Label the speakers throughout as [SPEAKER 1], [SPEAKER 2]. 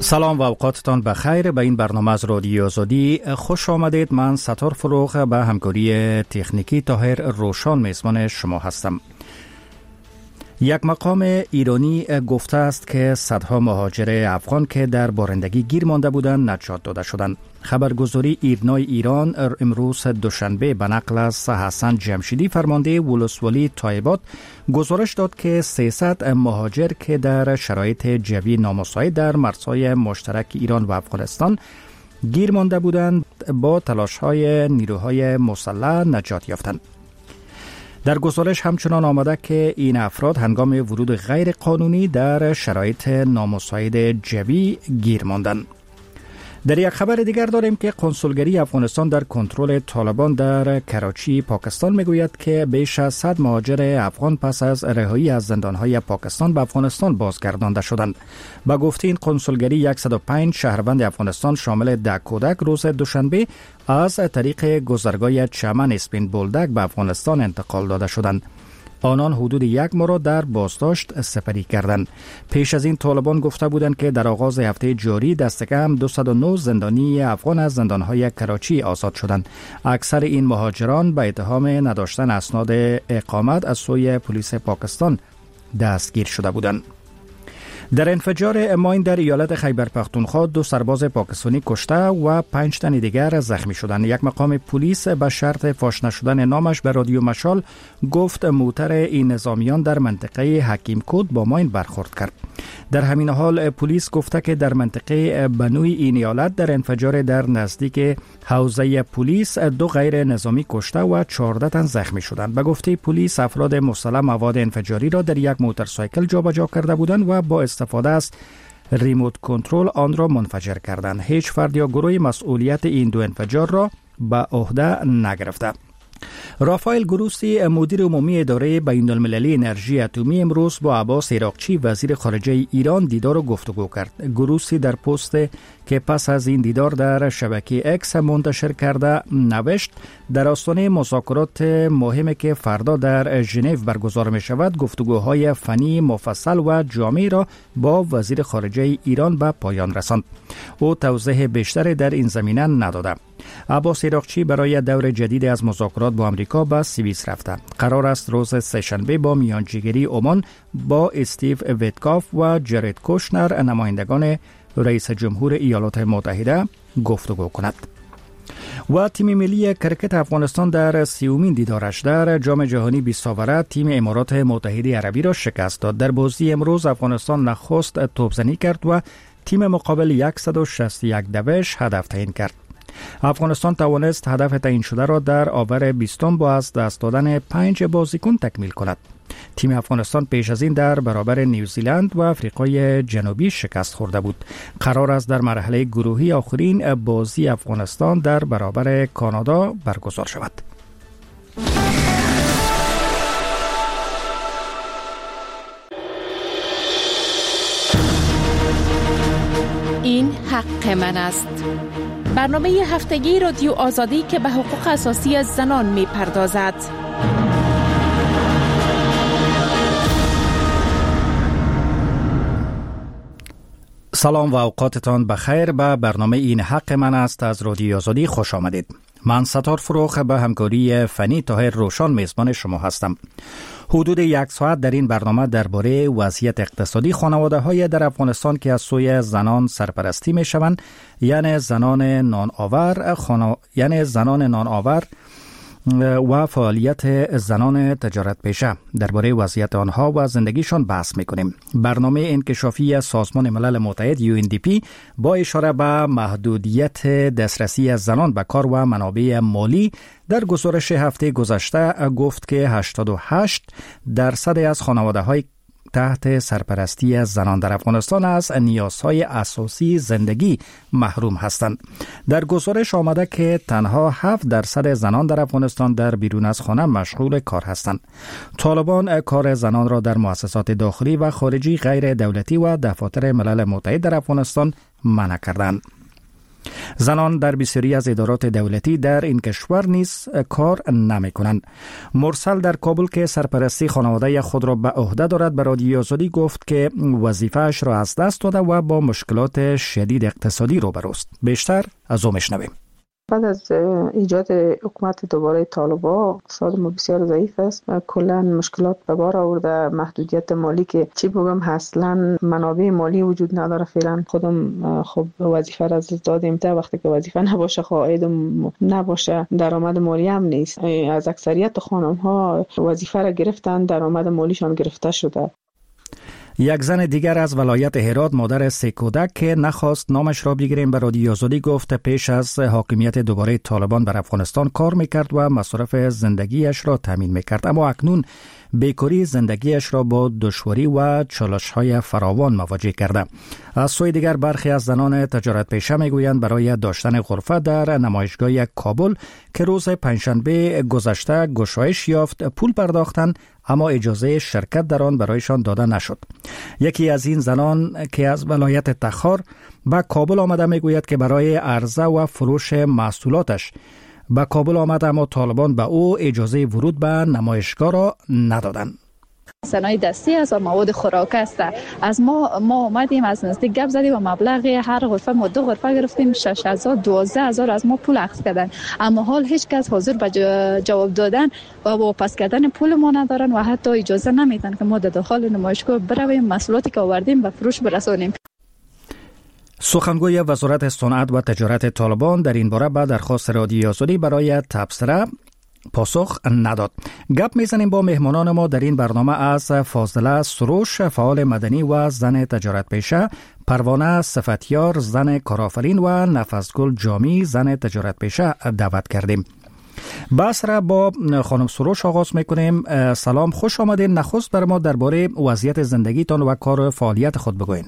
[SPEAKER 1] سلام و اوقاتتان بخیر. به این برنامه از رادیو آزادی خوش آمدید. من ستار فروغ به همکاری تکنیکی طاهر روشان میزبان شما هستم. یک مقام ایرانی گفته است که صدها مهاجر افغان که در بارندگی گیر مانده بودند نجات داده شدند. خبرگزاری ایرنای ایران امروز دوشنبه به نقل از حسن جمشیدی فرمانده ولسوالی تایبات گزارش داد که 300 مهاجر که در شرایط جوی نامساعد در مرزهای مشترک ایران و افغانستان گیر مانده بودند با تلاش‌های نیروهای مسلح نجات یافتند. در گزارش همچنان آمده که این افراد هنگام ورود غیر قانونی در شرایط نامساعد جوی گیر ماندند. در یک خبر دیگر داریم که کنسولگری افغانستان در کنترل طالبان در کراچی پاکستان میگوید که بیش از 100 مهاجر افغان پس از رهایی از زندانهای پاکستان به افغانستان بازگردانده شدند. با گفته این کنسولگری 105 شهروند افغانستان شامل 10 کودک روز دوشنبه از طریق گذرگاه چمن اسپین بولدک به افغانستان انتقال داده شدند. آنان حدود 1 ماه را در بازداشت سپری کردند. پیش از این طالبان گفته بودند که در آغاز هفته جاری دست کم 209 زندانی افغان از زندانهای کراچی آزاد شدند. اکثر این مهاجران به اتهام نداشتن اسناد اقامت از سوی پلیس پاکستان دستگیر شده بودند. در انفجار ماین در ایالت خیبر پختونخوا 2 سرباز پاکستانی کشته و 5 تن دیگر زخمی شدند. یک مقام پلیس به شرط فاش نشدن نامش به رادیو مشال گفت موتر این نظامیان در منطقه حکیم کود با ماین برخورد کرد. در همین حال پلیس گفته که در منطقه بنوی این ایالت در انفجار در نزدیک حوزه پلیس 2 غیر نظامی کشته و 14 تن زخمی شدند. به گفته پلیس افراد مسلح مواد انفجاری را در یک موتورسایکل جابجا کرده بودند و با استفاده از ریموت کنترل آن را منفجر کردند. هیچ فرد یا گروهی مسئولیت این 2 انفجار را به عهده نگرفته. رافائل گروسی مدیر عمومی اداره بین المللی انرژی اتمی امروز با عباس عراقچی وزیر خارجه ایران دیدار و گفتگو کرد. گروسی در پست که پس از این دیدار در شبکه اکس منتشر کرده نوشت در آستانه مذاکرات مهمی که فردا در ژنو برگزار می شود گفتگوهای فنی مفصل و جامع را با وزیر خارجه ایران به پایان رساند. او توضیح بیشتری در این زمینه نداده. عباس عراقچی برای دور جدید از مذاکرات با امریکا به سوئیس رفته. قرار است روز سه‌شنبه با میانجیگری عمان با استیو ویتکاف و جرید کوشنر نمایندگان رئیس جمهور ایالات متحده گفتگو کند. و تیم ملی کرکت افغانستان در 30مین دیدارش در جام جهانی 20 سالره تیم امارات متحده عربی را شکست داد. در بازی امروز افغانستان نخست توپزنی کرد و تیم مقابل 161 دوش هدف تعیین کرد. افغانستان توانست هدف تعیین شده را در آور 20 با از دست دادن 5 بازیکن تکمیل کند. تیم افغانستان پیش از این در برابر نیوزیلند و آفریقای جنوبی شکست خورده بود. قرار است در مرحله گروهی آخرین بازی افغانستان در برابر کانادا برگزار شود.
[SPEAKER 2] این حق من است. برنامه هفتگی رادیو آزادی که به حقوق اساسی زنان می پردازد.
[SPEAKER 1] سلام و اوقاتتان بخیر. به برنامه این حق من است از رادیو آزادی خوش آمدید. من ستار فروغ به همکاری فنی طاهر روشان میزبان شما هستم. حدود 1 ساعت در این برنامه درباره وضعیت اقتصادی خانواده‌های در افغانستان که از سوی زنان سرپرستی می‌شوند، یعنی زنان نان آور و فعالیت زنان تجارت پیشه، درباره وضعیت آنها و زندگیشان بحث می‌کنیم. برنامه انکشافی سازمان ملل متحد UNDP با اشاره به محدودیت دسترسی زنان به کار و منابع مالی در گزارش هفته گذشته گفت که 88% از خانواده‌های تحت سرپرستی زنان در افغانستان از نیازهای اساسی زندگی محروم هستند. در گزارش آمده که تنها 7% زنان در افغانستان در بیرون از خانه مشغول کار هستند. طالبان کار زنان را در مؤسسات داخلی و خارجی غیر دولتی و دفاتر ملل متحد در افغانستان منع کردند. زنان در بسیاری از ادارات دولتی در این کشور نیز کار نمی کنند. مرسل در کابل که سرپرستی خانواده خود را به عهده دارد به رادیو آزادی گفت که وظیفه‌اش را از دست داده و با مشکلات شدید اقتصادی روبروست. بیشتر از او میشنویم.
[SPEAKER 3] بعد از ایجاد حکومت دوباره طالبان اقتصاد ما بسیار ضعیف است. کلا مشکلات به بار آورده، محدودیت مالی که چی بگم اصلا منابع مالی وجود نداره. فعلا خودم خب وظیفه را از دادیم تا وقتی که وظیفه نباشه، عاید نباشه، درآمد مالی هم نیست. از اکثریت خانم ها وظیفه را گرفتن، درآمد مالیشان گرفته شده.
[SPEAKER 1] یک زن دیگر از ولایت هرات، مادر 3 کودک که نخواست نامش را بگیریم، به رادیو آزادی گفت پیش از حاکمیت دوباره طالبان بر افغانستان کار میکرد و مصارف زندگیش را تامین میکرد، اما اکنون بیکاری زندگیش را با دشواری و چالش‌های فراوان مواجه کرده. از سوی دیگر برخی از زنان تجارت پیشه میگویند برای داشتن غرفه در نمایشگاه کابل که روز پنجشنبه گذشته گشایش یافت پول پرداختند، اما اجازه شرکت در آن برایشان داده نشد. یکی از این زنان که از ولایت تخار به کابل آمده میگوید که برای عرضه و فروش محصولاتش به کابل آمده، اما طالبان به او اجازه ورود به نمایشگاه را ندادند.
[SPEAKER 4] صنایع دستی است و مواد خوراک است. از ما اومدیم از نزدیک گپ زدیم و مبلغ هر غرفه ما 2 غرفه گرفتیم، 6000 12000 از ما پول اخذ کردن، اما حال هیچ کس حاضر به جواب دادن و واپس کردن پول ما ندارن و حتی اجازه نمیدن که ما در داخل نمایشگاه برویم محصولاتی که آوردیم به فروش برسانیم.
[SPEAKER 1] سخنگوی وزارت صنعت و تجارت طالبان در این باره به درخواست رادیو آزادی برای تبصره پاسخ نداد. گپ میزنیم با مهمانان ما در این برنامه از فاضله سروش، فعال مدنی و زن تجارت پیشه، پروانه صفتیار، زن کارآفرین و نفسگل جامی، زن تجارت پیشه دعوت کردیم. بحث را با خانم سروش آغاز میکنیم. سلام، خوش آمدین. نخست بر ما درباره وضعیت زندگیتان و کار و فعالیت خود بگوین.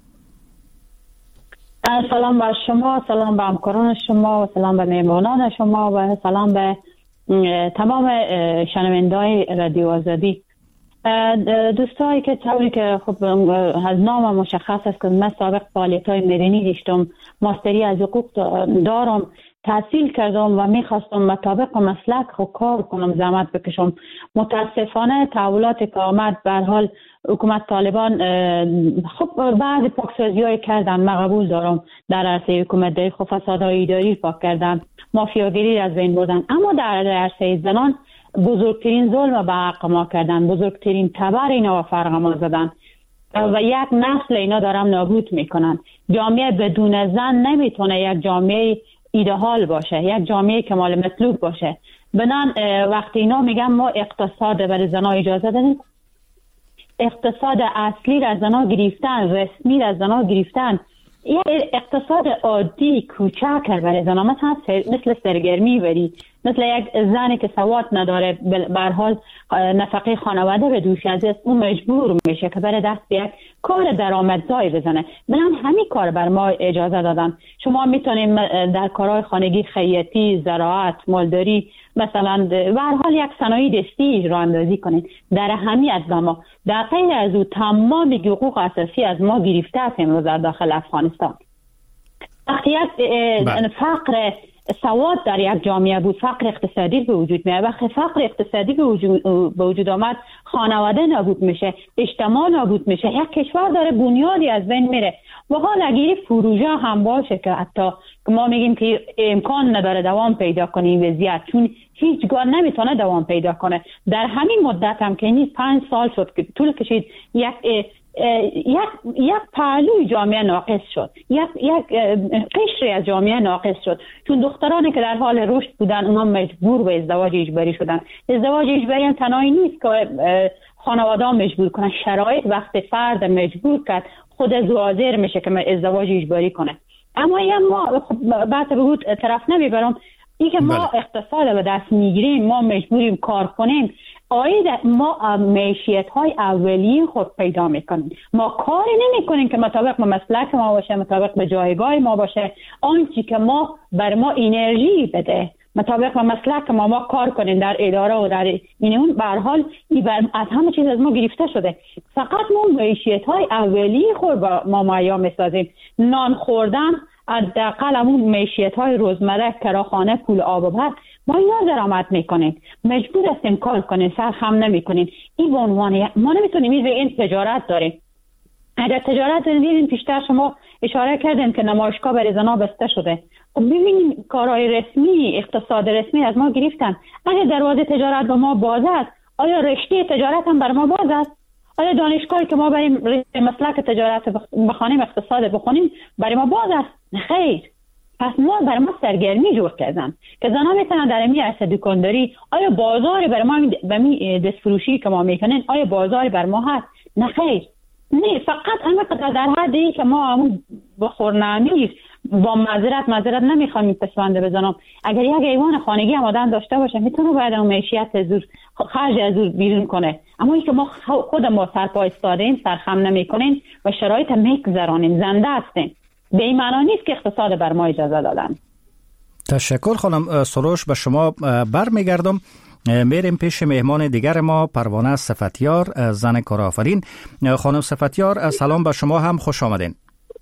[SPEAKER 5] سلام بر شما، سلام به همکاران شما و سلام به مهمانان شما و سلام به تمام شنونده‌های رادیو آزادی. دوستایی که طوری که خب از نام مشخص است که من سابق فعالیت‌های مدنی داشتم، ماستری از حقوق دارم، تحصیل کردم و میخواستم مطابق مسلک خود کار کنم، زحمت بکشم. متاسفانه تحولات که آمد به هر حال حکومت طالبان خب بعض پاکسازی‌های کردن، من قبول دارم در عرصه حکومت داری خب فسادهای اداری پاک کردن، مافیاگیری از بین بردن، اما در عرصه زنان بزرگترین ظلم به حق ما کردن، بزرگترین تبر اینا و فرق ما زدن و یک نسل اینا دارم نابود میکنن. جامعه بدون زن نمیتونه یک جامعه ایدئال باشه، یک جامعه کمال مطلوب باشه. بنان وقتی اینا میگم ما اقتصاد برای زنها اجازه دادیم، اقتصاد اصلی را زنها گرفتن، رسمی را زنها گرفتن، یه اقتصاد عادی کوچک برای زنها، مثل سرگرمی بری، مثل یک زنی که سواد نداره به هر حال نفقه خانواده به دوش از اون مجبور میشه که بره دست به یک کار درآمدزایی بزنه. بنام همین کار بر ما اجازه دادن. شما میتونید در کارهای خانگی، خیاطی، زراعت، مالداری، مثلا به هر حال یک صنایع دستی راه اندازی کنید. در همین از ما در غیر از او تمام حقوق اساسی از ما گرفته است امروز در داخل افغانستان. وقتی یک فقر سواد در یک جامعه بود، فقر اقتصادی به وجود میاد. وقتی فقر اقتصادی به وجود آمد، خانواده نابود میشه، اجتماع نابود میشه، یک کشور داره بنیادی از بین میره. و حال اگه پروژه هم باشه که حتی ما میگیم که امکان نداره دوام پیدا کنه این وضعیت، چون هیچگاه نمیتونه دوام پیدا کنه. در همین مدت هم که این 5 سال شد که طول کشید یک پهلوی جامعه ناقص شد، یک قشری از جامعه ناقص شد، چون دخترانی که در حال رشد بودن اونا مجبور به ازدواج اجباری شدن. ازدواج اجباری هم تنهایی نیست که خانواده ها مجبور کنن، شرایط وقت فرد مجبور کرد خود از حاضر میشه که ازدواج اجباری کنه. اما ما بعد به بود طرف نمیبرم این که ما اقتصاد به دست میگیریم، ما مجبوریم کار کنیم، آید ما معیشت های اولیه خود پیدا میکنیم. ما کاری نمی کنیم که مطابق به مسلک ما باشه، مطابق به جایگاه ما باشه، آنچه که ما بر ما انرژی بده، مطابق و مسلک ما کار کنیم در اداره و در این به هر حال از همه چیز از ما گرفته شده. فقط ما معیشت‌های اولیه خود ما مهیا می‌سازیم. نان خوردن، حداقل همون معیشت‌های روزمره، کراخانه، پول آب و برق، ما اینا درآمد میکنیم. مجبور هستیم کار کنیم، سرخم نمیکنیم. این به عنوان ما نمیتونیم این تجارت داریم. اگر تجارت دیدین پیشتر شما اشاره کردین که نمایشگاه برای زنها بسته شده. خب ببینیم کارهای رسمی، اقتصاد رسمی از ما گرفتن. اگر دروازه تجارت به ما باز است، آیا رشته تجارت هم بر ما باز است؟ آیا دانشگاهی که ما بریم مسلک تجارت بخوانیم، اقتصاد بخونیم، برای ما باز است؟ خیر. پس ما برای ما سرگرمی جور کردن که زنها میتونن در این عرصه دکانداری، آیا بازاری برای ما به دستفروشی که ما میکنین، آیا بازاری بر ما هست؟ نه خیر. نه، فقط همه در حدی که ما همون بخورنامی با معذرت نمیخوام پسونده بزنم. اگر یک ایوان خانگی هم آدم داشته باشه میتونه باید اون معیشت زور خرج از زور بیرون کنه. اما این که ما خود ما سرپا ایستادیم، سرخم نمیکنیم و شرایط میگذرانیم، زنده هستیم، به این معنی نیست که اقتصاد بر ما اجازه دادن.
[SPEAKER 1] تشکر خانم سروش. به شما برمیگردم. میریم پیش مهمان دیگر ما، پروانه صفتیار، زن کارآفرین. خانم صفتیار، سلام به شما، هم خوش آمدین.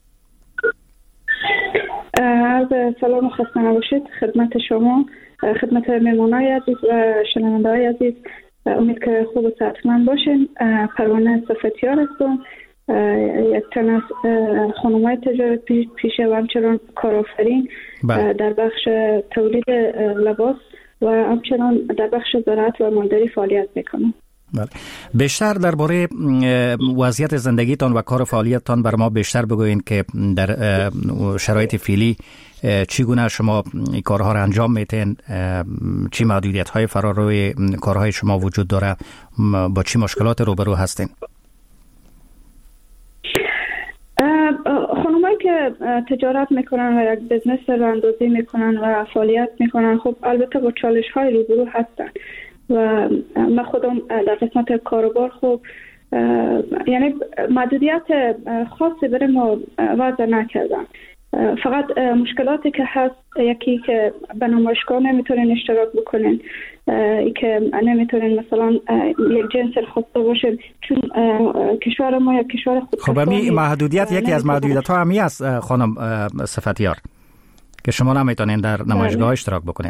[SPEAKER 6] سلام و خسته نباشید خدمت شما، خدمت مهمانای عزیز و شنونده‌های عزیز. امید که خوب و صحتمند باشین. پروانه صفتیار هستم، یک تن از خانم‌های تجارت پیشه و همچنان کارآفرین در بخش تولید لباس و همچنان در بخش زراعت و مالداری فعالیت میکنم.
[SPEAKER 1] بله. بیشتر درباره وضعیت زندگیتان و کار فعالیتتان بر ما بیشتر بگوین که در شرایط فعلی چگونه شما کارها را انجام میتین، چی محدودیت‌های فراروی کارهای شما وجود داره، با چی مشکلات روبرو هستین؟
[SPEAKER 6] خانمایی که تجارت میکنن و یک بزنس راندازی میکنن و فعالیت میکنن، خب البته با چالش های روبرو هستن و من خودم در قسمت کاروبار خب یعنی محدودیت خاصی برای ما وضع نکردن. فقط مشکلاتی که هست، یکی که به نمایشگاه نمیتونین اشتراک بکنین، ای که نمیتونین مثلا یک جنس خواسته باشین، چون کشور ما یک کشور خودکفا.
[SPEAKER 1] خب این محدودیت یکی از محدودیت ها همی است خانم صفتیار، که شما نمیتونین در نمایشگاه اشتراک بکنین.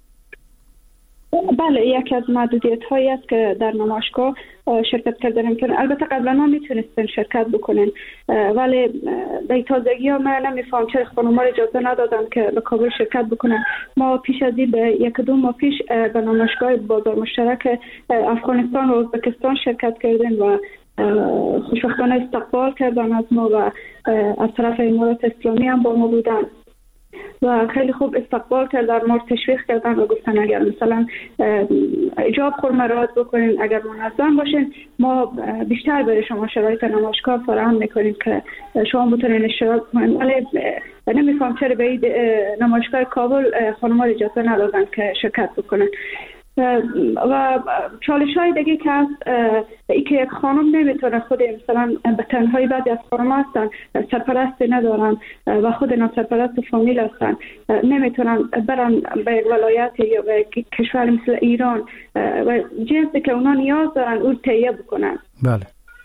[SPEAKER 6] بله، یکی از محدودیت هایی است که در نمایشگاه شرکت کردن میکنه. البته قبلا ما میتونستین شرکت بکنین، ولی به تازگی ها من نمیفهم چرا خانم‌ها اجازه ندادن که به کابل شرکت بکنن. ما پیش از این به یک دو ماه پیش به نمایشگاه بازار مشترک افغانستان و ازبکستان شرکت کردیم و خوشبختانه استقبال کردن از ما و از طرف امارات اسلامی هم با ما بودن و خیلی خوب استقبال کردن، ما تشویق کردن و گفتن اگر مثلا اجاب خود مراعات بکنین، اگر منظم باشین، ما بیشتر برای شما شرایط نمایشگاه فراهم میکنیم که شما بتونین اشتراک کنین. ولی نمیفهم چرا به این نمایشگاه کابل خانم‌ها اجازه ندادن که شرکت بکنن. و چالش های دیگه که هست، ای که یک خانم نمیتونه خود مثلا به تنهایی، بعضی از خانم هستن سرپرستی ندارن و خود سرپرست فامیل هستن، نمیتونن برن به یک ولایت یا به کشور مثل ایران و جنسی که اونا نیاز دارن اون تهیه بکنن.
[SPEAKER 1] بله.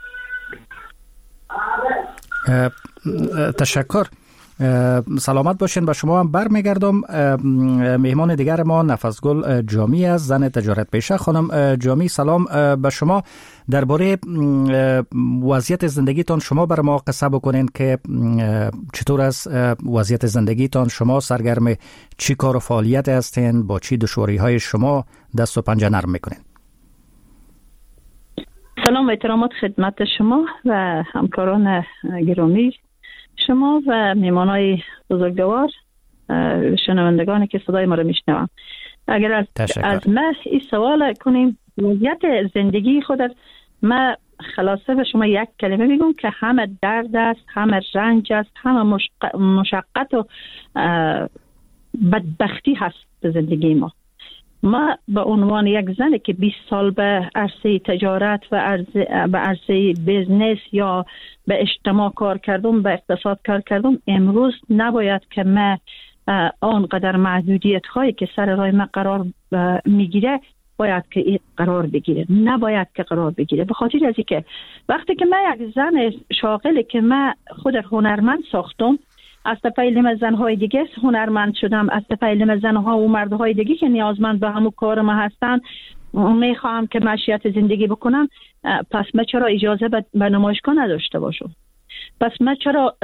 [SPEAKER 1] تشکر. سلامت باشین. به شما هم برمیگردم. مهمان دیگر ما نفسگل جامی است، زن تجارت پیشه. خانم جامی، سلام به شما. درباره وضعیت زندگیتان شما بر ما قصه بکنین که چطور است وضعیت زندگیتان، شما سرگرم چی کار و فعالیت هستین، با چی دشواری های شما دست و پنجه نرم میکنین؟
[SPEAKER 4] سلام و احترامات خدمت شما و همکاران گرامی شما و میمانای بزرگوار، شنوندگانی که صدای ما رو میشنوم. اگر از من این سوال کنیم، وضعیت زندگی خودت، من خلاصه به شما یک کلمه میگم که همه درد است، همه رنج است، همه مشقت و بدبختی هست به زندگی ما. ما به عنوان یک زنی که 20 سال به عرصه تجارت و به عرصه بیزنس یا به اجتماع کار کردم، به اقتصاد کار کردم، امروز نباید که من
[SPEAKER 5] آنقدر محدودیت هایی که سر راه ما قرار میگیره باید که قرار بگیره، نباید که قرار بگیره. به خاطر از اینکه وقتی که من یک زن شاغل که من خود هنرمند ساختم، از طریق زنهای دیگه هنرمند شدم، از طریق زنها و مردهای دیگه که نیازمند به همون کار ما هستن میخوام که معیشت زندگی بکنم، پس من چرا اجازه به نمایشگاه نداشته باشم؟ پس من چرا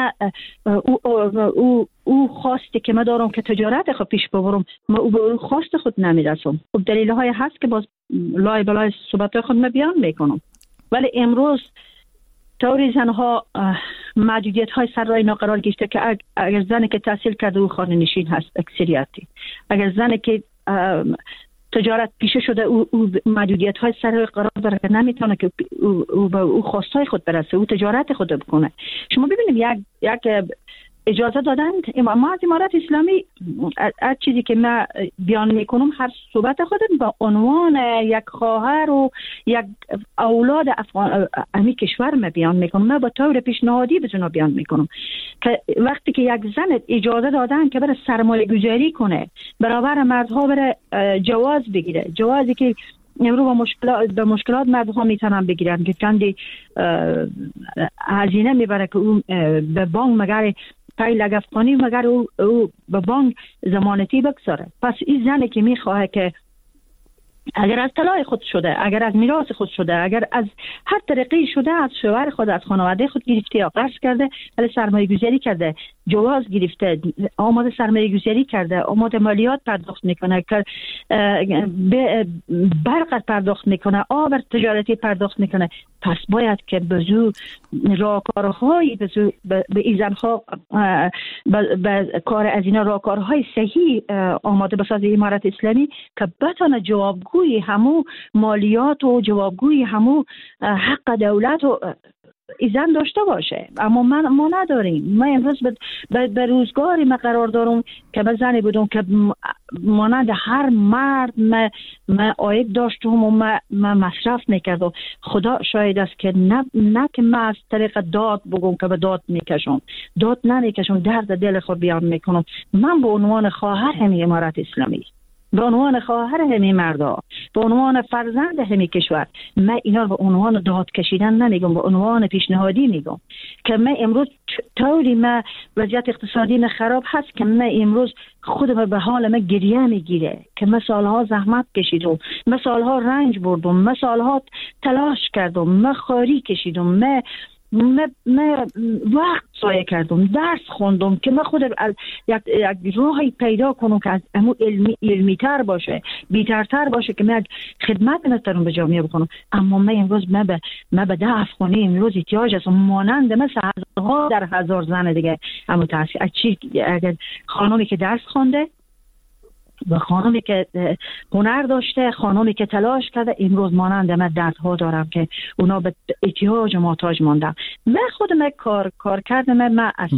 [SPEAKER 5] او خواستی که من دارم که تجارت خود پیش ببرم، من او خواست خود نمیرسم. خب دلیل های هست که باز لای بلای صحبت خود من بیان میکنم. ولی امروز طوری زنها محدودیت های سر راه اینا قرار گرفته که اگر زنی که تحصیل کرده او خانه نشین هست اکثریتی، اگر زنی که تجارت پیشه شده او محدودیت های سر قرار داره که نمیتونه که او به او خواستای خود برسه، او تجارت خود بکنه. شما ببینید یک اجازه دادن ما از امارت اسلامی، از چیزی که من بیان میکنم هر صحبت خودم به عنوان یک خواهر و یک اولاد امی کشور من بیان میکنم، من با طور پیشنهادی به بیان میکنم که وقتی که یک زن اجازه دادن که بره سرمایه گذاری کنه، برابر مردها بره جواز بگیره، جوازی که امروز به مشکلات مردها میتونن بگیرن که چندی هزینه میبره که اون به بانک مگر پای لگفقانی مگر او به بانک ضمانتی بگذاره. پس این زنی که میخواه که اگر از طلاق خود شده، اگر از میراث خود شده، اگر از هر طریقی شده، از شوهر خود، از خانواده خود گرفته یا قرض کرده، ولی سرمایه گذاری کرده، جواز گرفته، آماده سرمایه گذاری کرده، آماده مالیات پرداخت میکنه، برق پرداخت میکنه، آب تجارتی پرداخت میکنه، پس باید که بزو راهکارهای به این زنها به کار از اینا راهکارهای صحیح آماده بسازه امارت اسلامی که بتونه جوابگوی همو مالیات و جوابگوی همو حق دولت و ایزن داشته باشه. اما ما نداریم. من امروز به روزگاری من قرار دارم که من زنی بودم که مانند هر مرد من عاید داشتم و من مصرف میکردم. خدا شاید است که نه که من از طریق داد بگم که به داد میکشم، داد نمیکشم، درد دل خود بیان میکنم. من به عنوان خواهر همین امارت اسلامی، به عنوان خواهر همین مردا، به عنوان فرزند همین کشور، من اینا رو به عنوان داد کشیدن نمیگم، به عنوان پیشنهادی میگم که من امروز طوری من وضعیت اقتصادی من خراب هست که من امروز خودم به حال من گریه میگیره که من سالها زحمت کشیدم، من سالها رنج بردم، من سالها تلاش کردم، من خاری کشیدم، من وقت ضایع کردم، درس خوندم که من خود یک راهی پیدا کنم که از امو علمی‌تر باشه، بی‌ترتر باشه که من خدمت نترم به جامعه بکنم. اما من امروز من به 10 افغانی امروز احتیاج هستم، مانند مثل هزارها در هزار زن دیگه. اما اگر خانمی که درس خونده و خانمی که هنر داشته، خانمی که تلاش کرده، امروز مانند من دردها دارم که اونا به احتیاج محتاج موندم. من خودم کار کردم، من از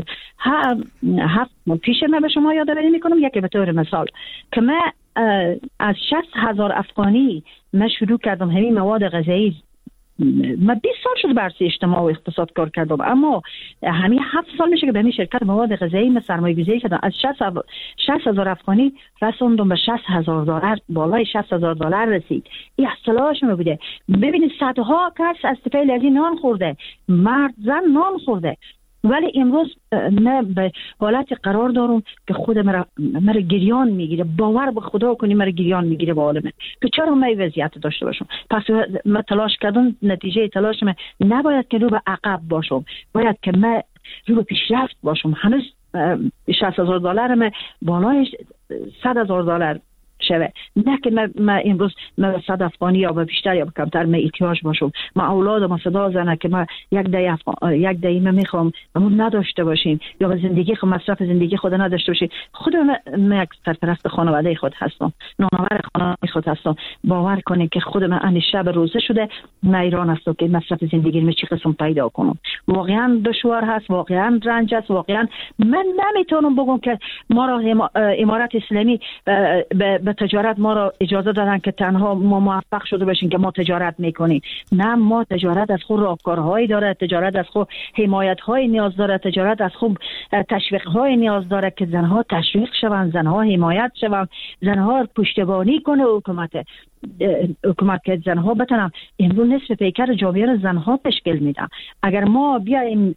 [SPEAKER 5] 7 پیش من به شما یادآوری میکنم، یکی به طور مثال که من از 60,000 افغانی من شروع کردم همین مواد غذایی. من 20 سال شد برس اجتماع و اقتصاد کار کردم، اما همین 7 سال میشه که به همین شرکت مواد غذایی من سرمایه گذاری کردم. از 60,000 افغانی رسوندم به $60,000، بالای $60,000 رسید. این اصطلاحش ما بوده. ببینید صدها کس از طفیل از این نان خورده، مرد زن نان خورده، ولی امروز نه به حالت قرار دارم که خود مرا گریان میگیره. باور به خدا کنی مرا گریان میگیره به عالمه که چرا من وضعیت داشته باشم. پس من تلاش کردم، نتیجه تلاش من نباید که رو به عقب باشم، باید که من رو به پیشرفت باشم. هنوز $60,000 من بالای $100,000 شوه، نه که من امروز من 100 افغانی یا به بیشتر یا به کمتر من احتیاج باشم. من اولادم صدا زنه که من یک دهی من میخوام همون نداشته باشیم یا به زندگی خود مصرف زندگی خود نداشته باشیم. خود من یک سرپرست خانواده خود هستم، نانآور خانواده خود هستم. باور کنید که خود من ان شب روزه شده من ایران هستم که مصرف زندگی من چی قسم پیدا کنم. واقعا دشوار هست، واقعا رنج است، واقعا من نمیتونم بگم که ما را امارت اسلامی به
[SPEAKER 7] به تجارت ما را اجازه دادن که تنها ما موفق شده باشیم که ما تجارت میکنیم. نه، ما تجارت از خود راهکارهایی داره، تجارت از خود حمایت‌های نیاز داره، تجارت از خود تشویق‌های نیاز داره که زنها تشویق شوند، زنها حمایت شوند، زنها پشتیبانی کنه حکومت که زنها بتونن. امروز نصف پیکر جامعه را زنها تشکیل میدن. اگر ما بیایم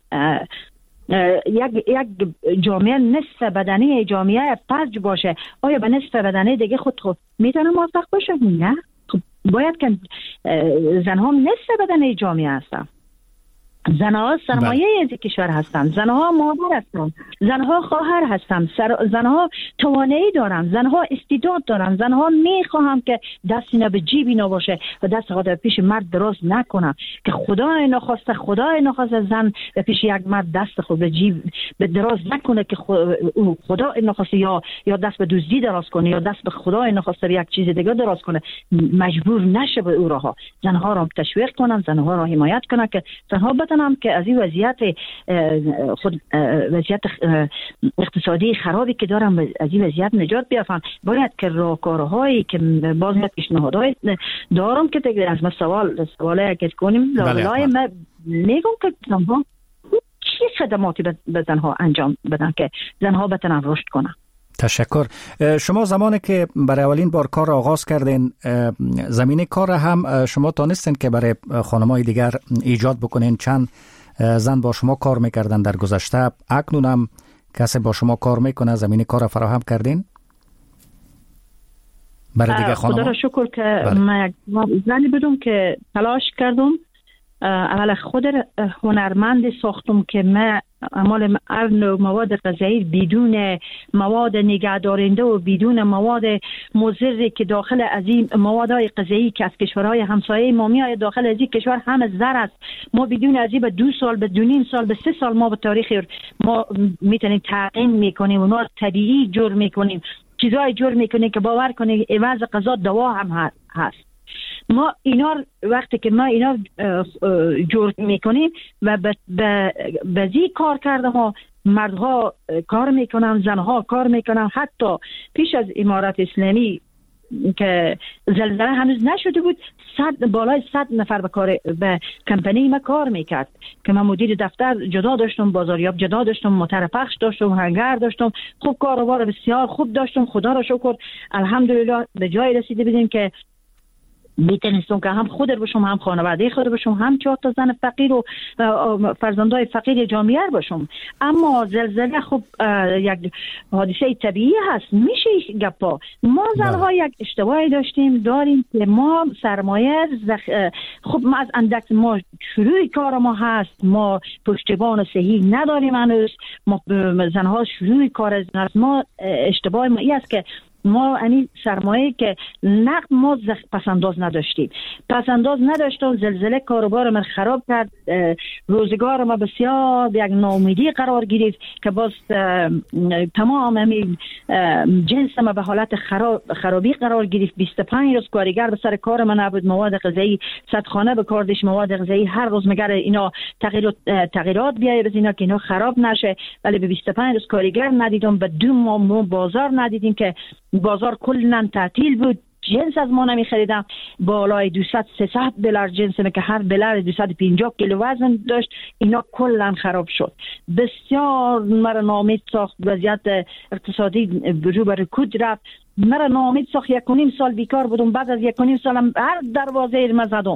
[SPEAKER 7] یک جامعه نصف بدنی جامعه فج باشه، آیا به نصف بدنی دیگه خود میتونه موفق باشه؟ نه، باید که زنها نصف بدنی جامعه هستن. زنها سرمایه از کشور هستند، زنها مادر هستند، زنها خواهر هستند، زنها توانایی دارند، زنها استعداد دارند، زنها میخواهم که دست اینا به جیب اینا باشه و دست خود پیش مرد دراز نکنن که خدای نخواسته زن به پیش یک مرد دست خود به جیب به دراز نکنه که خدای نخواسته یا دست به دزدی دراز کنه یا دست به خدای نخواسته یک چیز دیگه دراز کنه، مجبور نشه به او راه. زنها را تشویق کنن، زنها را حمایت کنن که زنها هم که از این وضعیت وضعیت اقتصادی خرابی که دارم از این وضعیت نجات بیافن. باید که راهکارهایی که باز پیشنهادهای دارم که دیگه از ما سوالی که کنیم لای ما میگم که زنها چی خدماتی به زنها انجام بدن که زنها بتونن رشد کنن.
[SPEAKER 1] تشکر. شما زمانی که برای اولین بار کار آغاز کردین، زمینه کار هم شما تانستین که برای خانم‌های دیگر ایجاد بکنین؟ چند زن با شما کار میکردن در گذشته؟ اکنون هم کسی با شما کار میکنه؟ زمینه کار فراهم کردین برای دیگر خانم‌ها؟
[SPEAKER 7] خدا را شکر که من زنی بودم که تلاش کردم. اول خود هنرمند ساختم که من اعمال هر نوع مواد غذایی بدون مواد نگهدارنده و بدون مواد مضری که داخل از این موادهای غذایی که از کشورهای همسایه ما میاد داخل از این کشور هم زر است، ما بدون از این به 2 سال به 2.5 سال به 3 سال ما به تاریخ ما میتونیم تعقیم میکنیم، اونا طبیعی جور میکنیم، چیزای جور میکنیم که باور کنید عوض غذا دوا هم هست. ما اینا وقتی که ما اینا جور میکنیم و به زی کار کردم و مردها کار میکنن، زنها کار میکنن. حتی پیش از امارت اسلامی که زلزله هنوز نشده بود بالای 100 نفر به کمپانی ما کار میکرد که من مدیر دفتر جدا داشتم، بازاریاب جدا داشتم، موتر پخش داشتم، هنگر داشتم، خوب کاروبار بسیار خوب داشتم. خدا را شکر الحمدلله به جای رسیده بودیم که میتونستم که هم خود باشم، هم خانواده خود باشم، هم 4 تا زن فقیر و فرزندای فقیر جامعه باشم. اما زلزله خب یک حادثه طبیعی هست، میشه گپا. ما زنها یک اشتباهی داریم که ما سرمایه خب ما از اندک ما شروع کار ما هست، ما پشتیبان صحیح نداریم هنوز. ما زنها شروع کار از ما اشتباه ما است که ما یعنی سرمایه که نقد ما پسنداز نداشتیم. زلزله کاروبار من خراب کرد، روزگار ما بسیار به یک ناامیدی قرار گرفت که باز تمام همین جنس ما به حالت خرابی قرار گرفت. 25 روز کارگر به سر کار من نبود، مواد غذایی 100 خانه به کار داشت، مواد غذایی هر روز مگر اینا تغییرات بیایه بز اینا که اینا خراب نشه، ولی به 25 روز کارگر ندیدم. به 2 ماه بازار ندیدیم که بازار کلاً تعطیل بود. جنس از ما نمی خریدم، بالای 200-300 دلار جنس که هر دلار 250 کیلو وزن داشت. اینا کلاً خراب شد. بسیار مرا ناامید ساخت. وضعیت اقتصادی رو به رکود رفت. مرا ناامید ساخت. 1.5 سال بیکار بودم. بعد از 1.5 سالم هر دروازه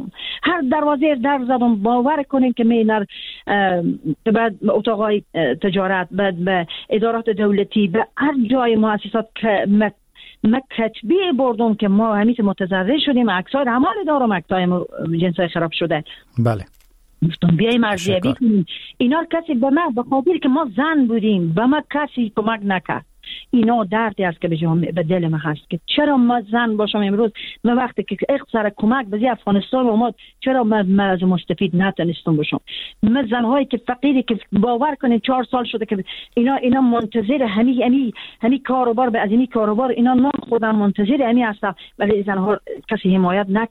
[SPEAKER 7] در زدم. باور کنین که مینر بعد اتاقای تجارت، بعد به ادارات دولتی، به هر جای مؤسسات که ما کتبی بردم که ما همیشه متضرر شدیم. عکسای عمال دارم، عکسای جنسای خراب شده.
[SPEAKER 1] بله.
[SPEAKER 7] گفتم بیایم ارزیابی کنیم. اینا کسی به ما به خاطر که ما زن بودیم به ما کسی کمک نکرد. اینا دردی است که به دل من هست که چرا ما زن باشم امروز من وقتی که اقتصاد کمک به افغانستان اومد چرا من از مستفید نتونستم باشم. من زنهایی که فقیری که باور کنید 4 سال شده که اینا منتظر همین کاروبار به از این کاروبار اینا نام خودم منتظر همی هستم، ولی زنها کسی حمایت نکرد.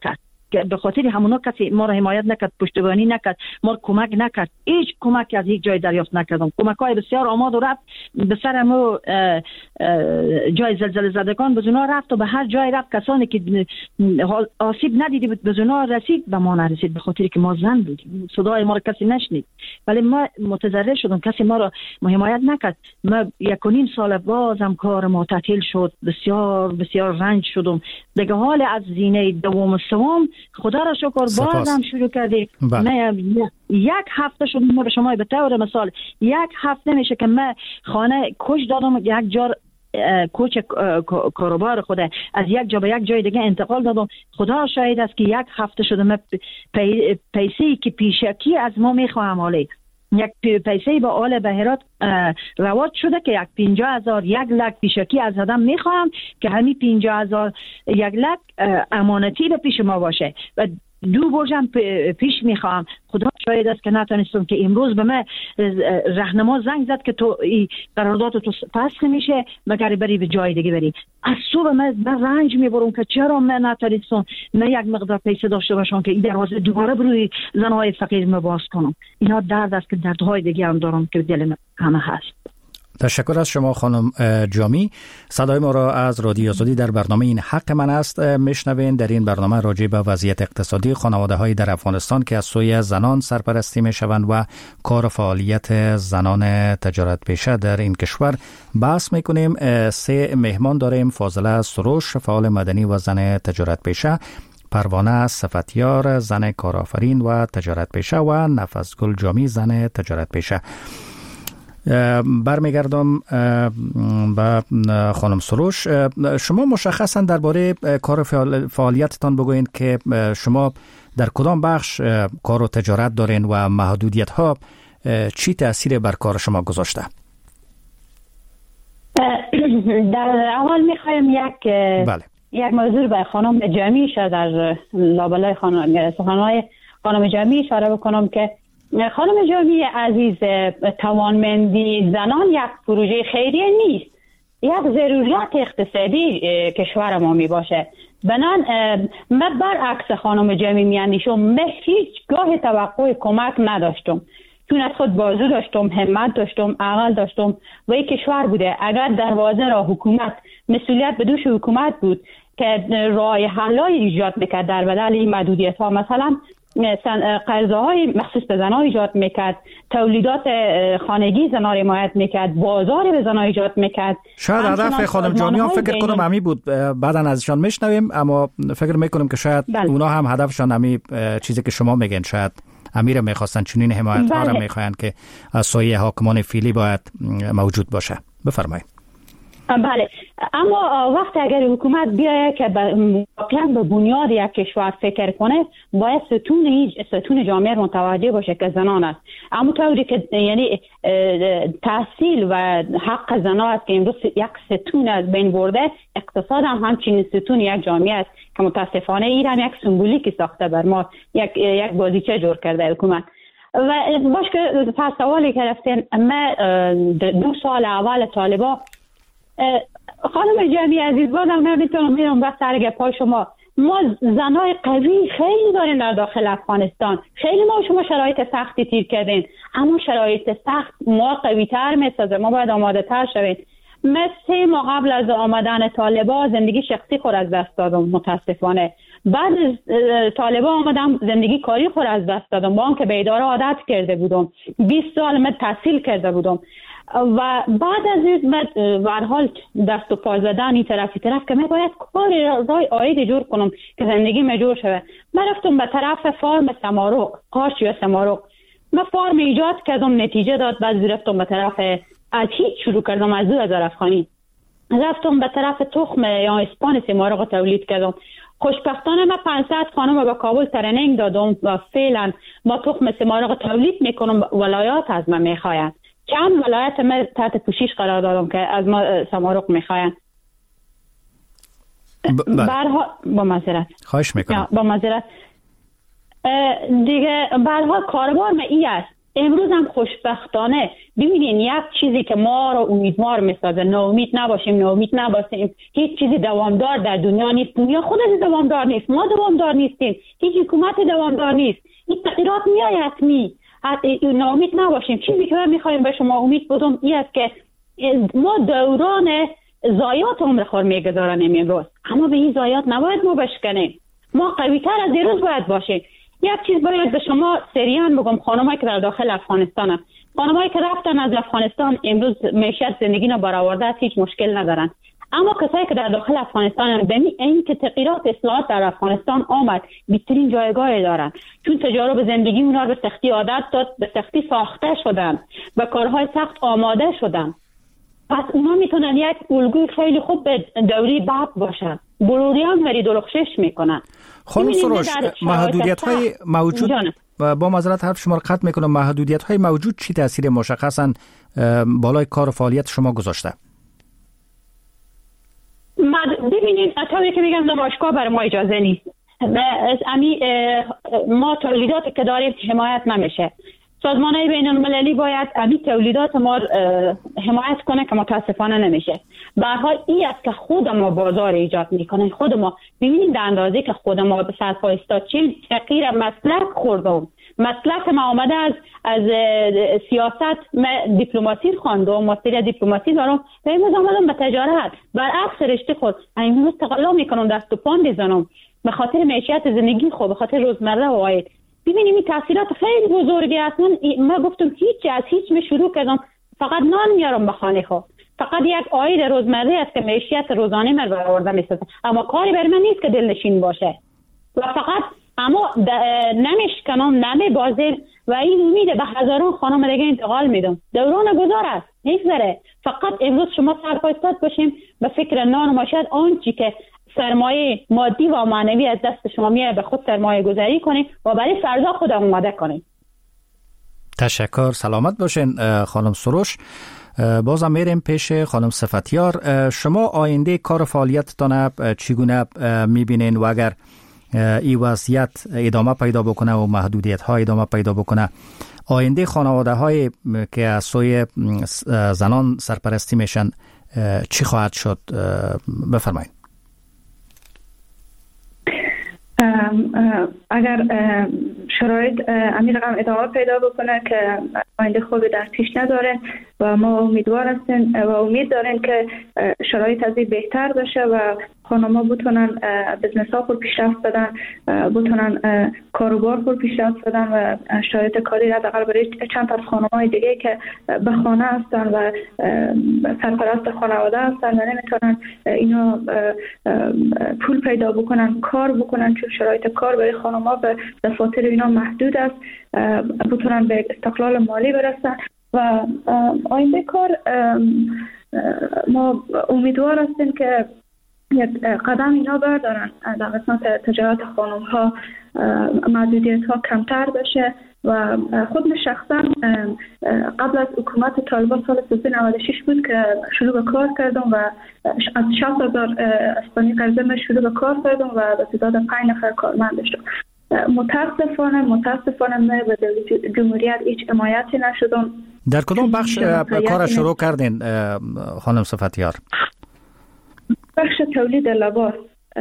[SPEAKER 7] به خاطر همونا کسی ما را حمایت نکرد، پشتیبانی نکرد، ما را کمک نکرد. هیچ کمکی از یک جای دریافت نکردم. کمک‌های بسیار آمد و رفت به سر ما جای زلزله زدگان به اونا رفت و به هر جای رفت. کسانی که آسیب ندیدی به اونا رسید، به ما نرسید به خاطر که ما زن بودیم. صدای ما را کسی نشنید. ولی ما متضرر شدم، کسی ما را حمایت نکرد. ما 1.5 سال بازم کار ما تعطیل شد. بسیار بسیار رنج شدم. دیگه حال از زینه دوم و سوم خدا را شکر بازم شروع کردیم. یک هفته شد. ما به شما به طور مثال 1 هفته میشه که من خانه کش دادم، یک جار کوچ کاروبار خود از یک جا به یک جای دیگه انتقال دادم. خدا شاهد است که 1 هفته شده من پیسه‌ای که پیشکی از ما میخواهم حالی یک پیسه با آل بهرات رواج شده که 50,000 1 لک پیشکی از آدم میخواهم که همین 50,000 1 لک امانتی به پیش ما باشه و 2 برجم پیش میخواهم. خدا شاید است که نتونستم که امروز به من راهنما زنگ زد که تو قرارداد تو فسخ میشه مگر بری به جای دیگه بری. از صبح من رنج میبرم که چرا من نتونستم من یک مقدار پیسه داشته باشم که این دروازه دوباره بروی زنهای فقیر ما باز کنم. اینا درد است که دردهای دیگه هم دارم که دل همه هست.
[SPEAKER 1] تشکر از شما خانم جامی. صدای ما را از رادیو آزادی در برنامه این حق من است میشنوین. در این برنامه راجع به وضعیت اقتصادی خانواده‌های در افغانستان که از سوی زنان سرپرستی میشوند و کار و فعالیت زنان تجارت پیشه در این کشور بحث میکنیم. 3 مهمان داریم: فاضله سروش فعال مدنی و زن تجارت پیشه، پروانه صفتیار زن کارآفرین و تجارت پیشه و نفسگل جامی زن تجارت پیشه. برمیگردم به خانم سروش. شما مشخصا درباره کار فعالیتتان بگوین که شما در کدام بخش کار و تجارت دارین و محدودیت ها چی تأثیر بر کار شما گذاشته؟
[SPEAKER 5] در اول میخوایم یک موضوع به خانم جامی در لابلای سخنهای خانم جامی اشاره بکنم که خانم جامی عزیز، توانمندی زنان یک پروژه خیریه نیست، یک ضرورت اقتصادی کشور ما می باشه. بنان من برعکس خانم جامی میاندیشم. من هیچگاه توقع کمک نداشتم، چون از خود بازو داشتم، همت داشتم، عقل داشتم و یک کشور بوده. اگر دروازه را حکومت، مسئولیت به دوش حکومت بود که راه حل‌های ایجاد میکرد در بدل این محدودیت ها، مثلا قرضه های مخصوص به زنان ایجاد میکرد، تولیدات خانگی زنان را حمایت میکرد، بازار به زنان ایجاد میکرد.
[SPEAKER 1] شاید هدف خانم جامی هم فکر کنم همی بود، بعدن ازشان میشنویم، اما فکر میکنم که شاید اونا هم هدفشان همی چیزی که شما میگن، شاید امیر میخواستن چنین حمایت ها را میخواین که از سایه حاکمان فعلی باید موجود باشه. بفرمایید.
[SPEAKER 5] بله، اما وقتی اگر حکومت بیایه که واقعا به بنیاد یک کشور فکر کنه، باید ستون جامعه متوجه باشه که زنان است. اما طوری که یعنی تحصیل و حق زنان است که امروز یک ستون از بین برده، اقتصاد هم همچنین ستون یک جامعه است که متاسفانه این هم یک سمبولیکی ساخته بر ما، یک بازیچه جور کرده حکومت. و باش که پس سوالی که رفتین، من 2 سال اول طالبا، خانم جامی عزیز، بازم نمیتونم میرم بس سرگ پای شما. ما زنای قوی خیلی داریم در داخل افغانستان، خیلی ما شما شرایط سختی تیر کردین، اما شرایط سخت ما قوی تر میسازه، ما باید آماده تر شویم. من 3 ماه قبل از آمدن طالبا زندگی شخصی خود از دست دادم متاسفانه. بعد از طالبا آمدم زندگی کاری خود از دست دادم، با آنکه به اداره عادت کرده بودم. 20 سال من تحصیل کرده بودم و بعد از این من به هر حال دست و پا زدن این طرف که من باید کاری رای عاید جور کنم که زندگی مجور شوه. من رفتم به طرف فارم سمارق، قارچ یا سمارق. من فارم ایجاد کردم، نتیجه داد. بعد رفتم به طرف از هیچ شروع کردم، از 2000 افغانی رفتم به طرف تخم یا اسپان سمارق تولید کردم. خوشبختانه من 500 خانم به کابل ترنینگ دادم و فعلا ما تخم سمارق تولید میکنم. ولایات از من میخواین، چند ولایت من تحت پوشش قرار دادم که از ما سمارق میخواین. با معذرت
[SPEAKER 1] خواهش میکنم.
[SPEAKER 5] با معذرت دیگه. به هر حال کاروبار من این است، امروز هم خوشبختانه ببینین یک چیزی که ما رو امیدوار میسازه، ناامید نباشیم، هیچ چیزی دوامدار در دنیا نیست. دنیا خودش دوامدار نیست، ما دوامدار نیستیم، هیچ حکومت دوامدار نیست. این تغییرات میاد حتمی. ناامید نباشیم. چیزی که من میخوایم به شما امید بدم این است که ما دوران ضایعات عمر خود میگذاریم امروز، اما به این ضایعات نباید ما بشکنیم. ما قوی تر از دیروز باید باشیم. یک چیز باید به شما سریعا بگم، خانمایی که در داخل افغانستان، خانمایی که رفتن از افغانستان امروز معیشت زندگی رو برآورده، هیچ مشکل ندارن. اما کسایی که در داخل افغانستان ببین این که تغییرات اصلاحات در افغانستان آمد بهترین جایگاه دارن، چون تجارب زندگی اونها رو به سختی عادت داد، به سختی ساخته شدن، به کارهای سخت آماده شدن. پس اونا میتونن یک الگوی خیلی خوب به دوری بعد باشن. بلوریان ورید و رخشش میکنن.
[SPEAKER 1] خانم سروش، محدودیت‌های موجود با معذرت حرف شما رو قطع میکنم، محدودیت‌های موجود چی تاثیر مشخصاً بالای کار و فعالیت شما گذاشته؟
[SPEAKER 5] ببینید طوری که میگم نمایشگاه برای ما اجازه نیست. ما تولیداتی که داریم حمایت نمیشه. سازمان‌های بین‌المللی باید امی تولیدات ما حمایت کنه که متاسفانه نمیشه. به هر حال این است که خود ما بازار ایجاد میکنه. خود ما ببینید در اندازه که خود ما به سر پا ایستادیم تغییر مسلک خوردم. مسلک ما آمده از سیاست، دیپلماسی خواندم، ماستر دیپلماسی دارم و امروز آمدم به تجارت. برعکس رشته خود امروز تقلا میکنم، دست و پا میزنم به خاطر معیشت زندگی خوب، به خاطر روزمره و عاید. ببینیم این تاثیرات خیلی بزرگی هستن. من گفتم هیچ شروع کردم فقط نان میارم به خانه خود، فقط یک عاید روزمره است که معیشت روزانه من برآورده میسازه، اما کاری بر من نیست که دلنشین باشه و فقط اما نمیشکنم نمیبازم و این امید به هزاران خانم دیگه انتقال میدم. دوران گذار است، نگذره. فقط امروز شما سرپایستاد باشیم به فکر نان و معیشت، آنچه که سرمایه مادی و معنوی از دست شما میاد به خود سرمایه گذاری کنید و برای فردا خود آماده کنید.
[SPEAKER 1] تشکر، سلامت باشین خانم سروش. بازم میریم پیش خانم صفتیار. شما آینده کار و فعالیتتان چگونه میبینین و اگر این وضعیت ادامه پیدا بکنه و محدودیت ها ادامه پیدا بکنه، آینده خانواده های که از سوی زنان سرپرستی میشن چی خواهد شد؟ بفرمایید.
[SPEAKER 6] اگر شرایط امی رقم ادامه پیدا بکنه که آینده خوبی در پیش نداره و ما امیدوار هستیم و امید داریم که شرایط از این بهتر بشه و خانم‌ها بتونن بزنس ها خود پیشرفت بدن، بتونن کاروبار خود پیشرفت بدن و شرایط کاری را حداقل برای چند تا از خانم‌های دیگه که به خانه هستن و سرپرست خانواده هستن و نمیتونن اینا پول پیدا بکنن، کار بکنن، چون شرایط کار برای خانم‌ها به دفاتر اینا محدود است، بتونن به استقلال مالی برسن و آینده کار ما امیدوار هستیم که یک قدم اینا بردارن در قسمت تجارت خانم ها، محدودیت ها کمتر بشه و خود من شخصا قبل از حکومت طالبان سال 1396 بود که شروع به کار کردم و از 60,000 اسپانی قرضه من شروع به کار کردم و به تعداد 5 نفر کارمند داشتم. متاسفانه من به جمهوریت هیچ حمایتی نشدم.
[SPEAKER 1] در کدام بخش کار شروع کردین خانم صفتیار؟
[SPEAKER 6] بخش تولید لباس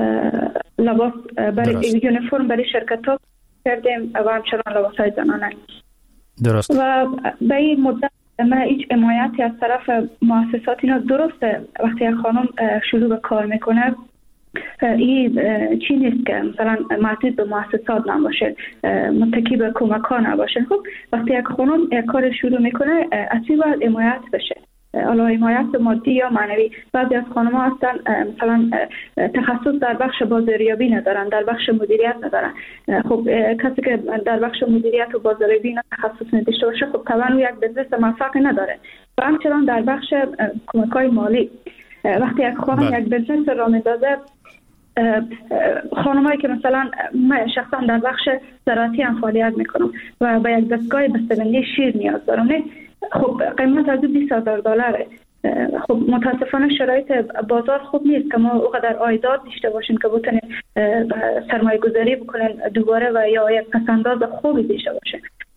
[SPEAKER 6] برای یونیفرم برای شرکت ها کردیم و همچنان لباس های زنانه.
[SPEAKER 1] درست.
[SPEAKER 6] و به این مدت من هیچ حمایتی از طرف مؤسسات اینا درسته. وقتی یک خانم شروع به کار میکنه این چی نیست که مثلا محدود به مؤسسات نباشه، متکی به کمک ها نباشه. خب وقتی یک خانم یک کار شروع میکنه اصلی باید حمایت بشه، حالا حمایت مادی یا معنوی. بعضی از خانم‌ها هستن مثلا تخصص در بخش بازاریابی ندارن، در بخش مدیریت ندارن. خب کسی که در بخش مدیریت و بازاریابی تخصص نداشته باشه خب طبعا او یک بزنس موفق نداره. و همچنان در بخش کمک‌های مالی وقتی یک خانم یک بزنس را میندازه، خانمایی که مثلا من شخصا در بخش زراعتی هم فعالیت میکنم و با یک دستگاه بسته‌بندی شیر نیاز دارم، خب قیمت از $20,000. خب متاسفانه شرایط بازار خوب نیست که ما اونقدر عایدات داشته باشیم که بتونیم سرمایه گذاری بکنیم دوباره و یا یک پسنداز خوبی داشته باشیم.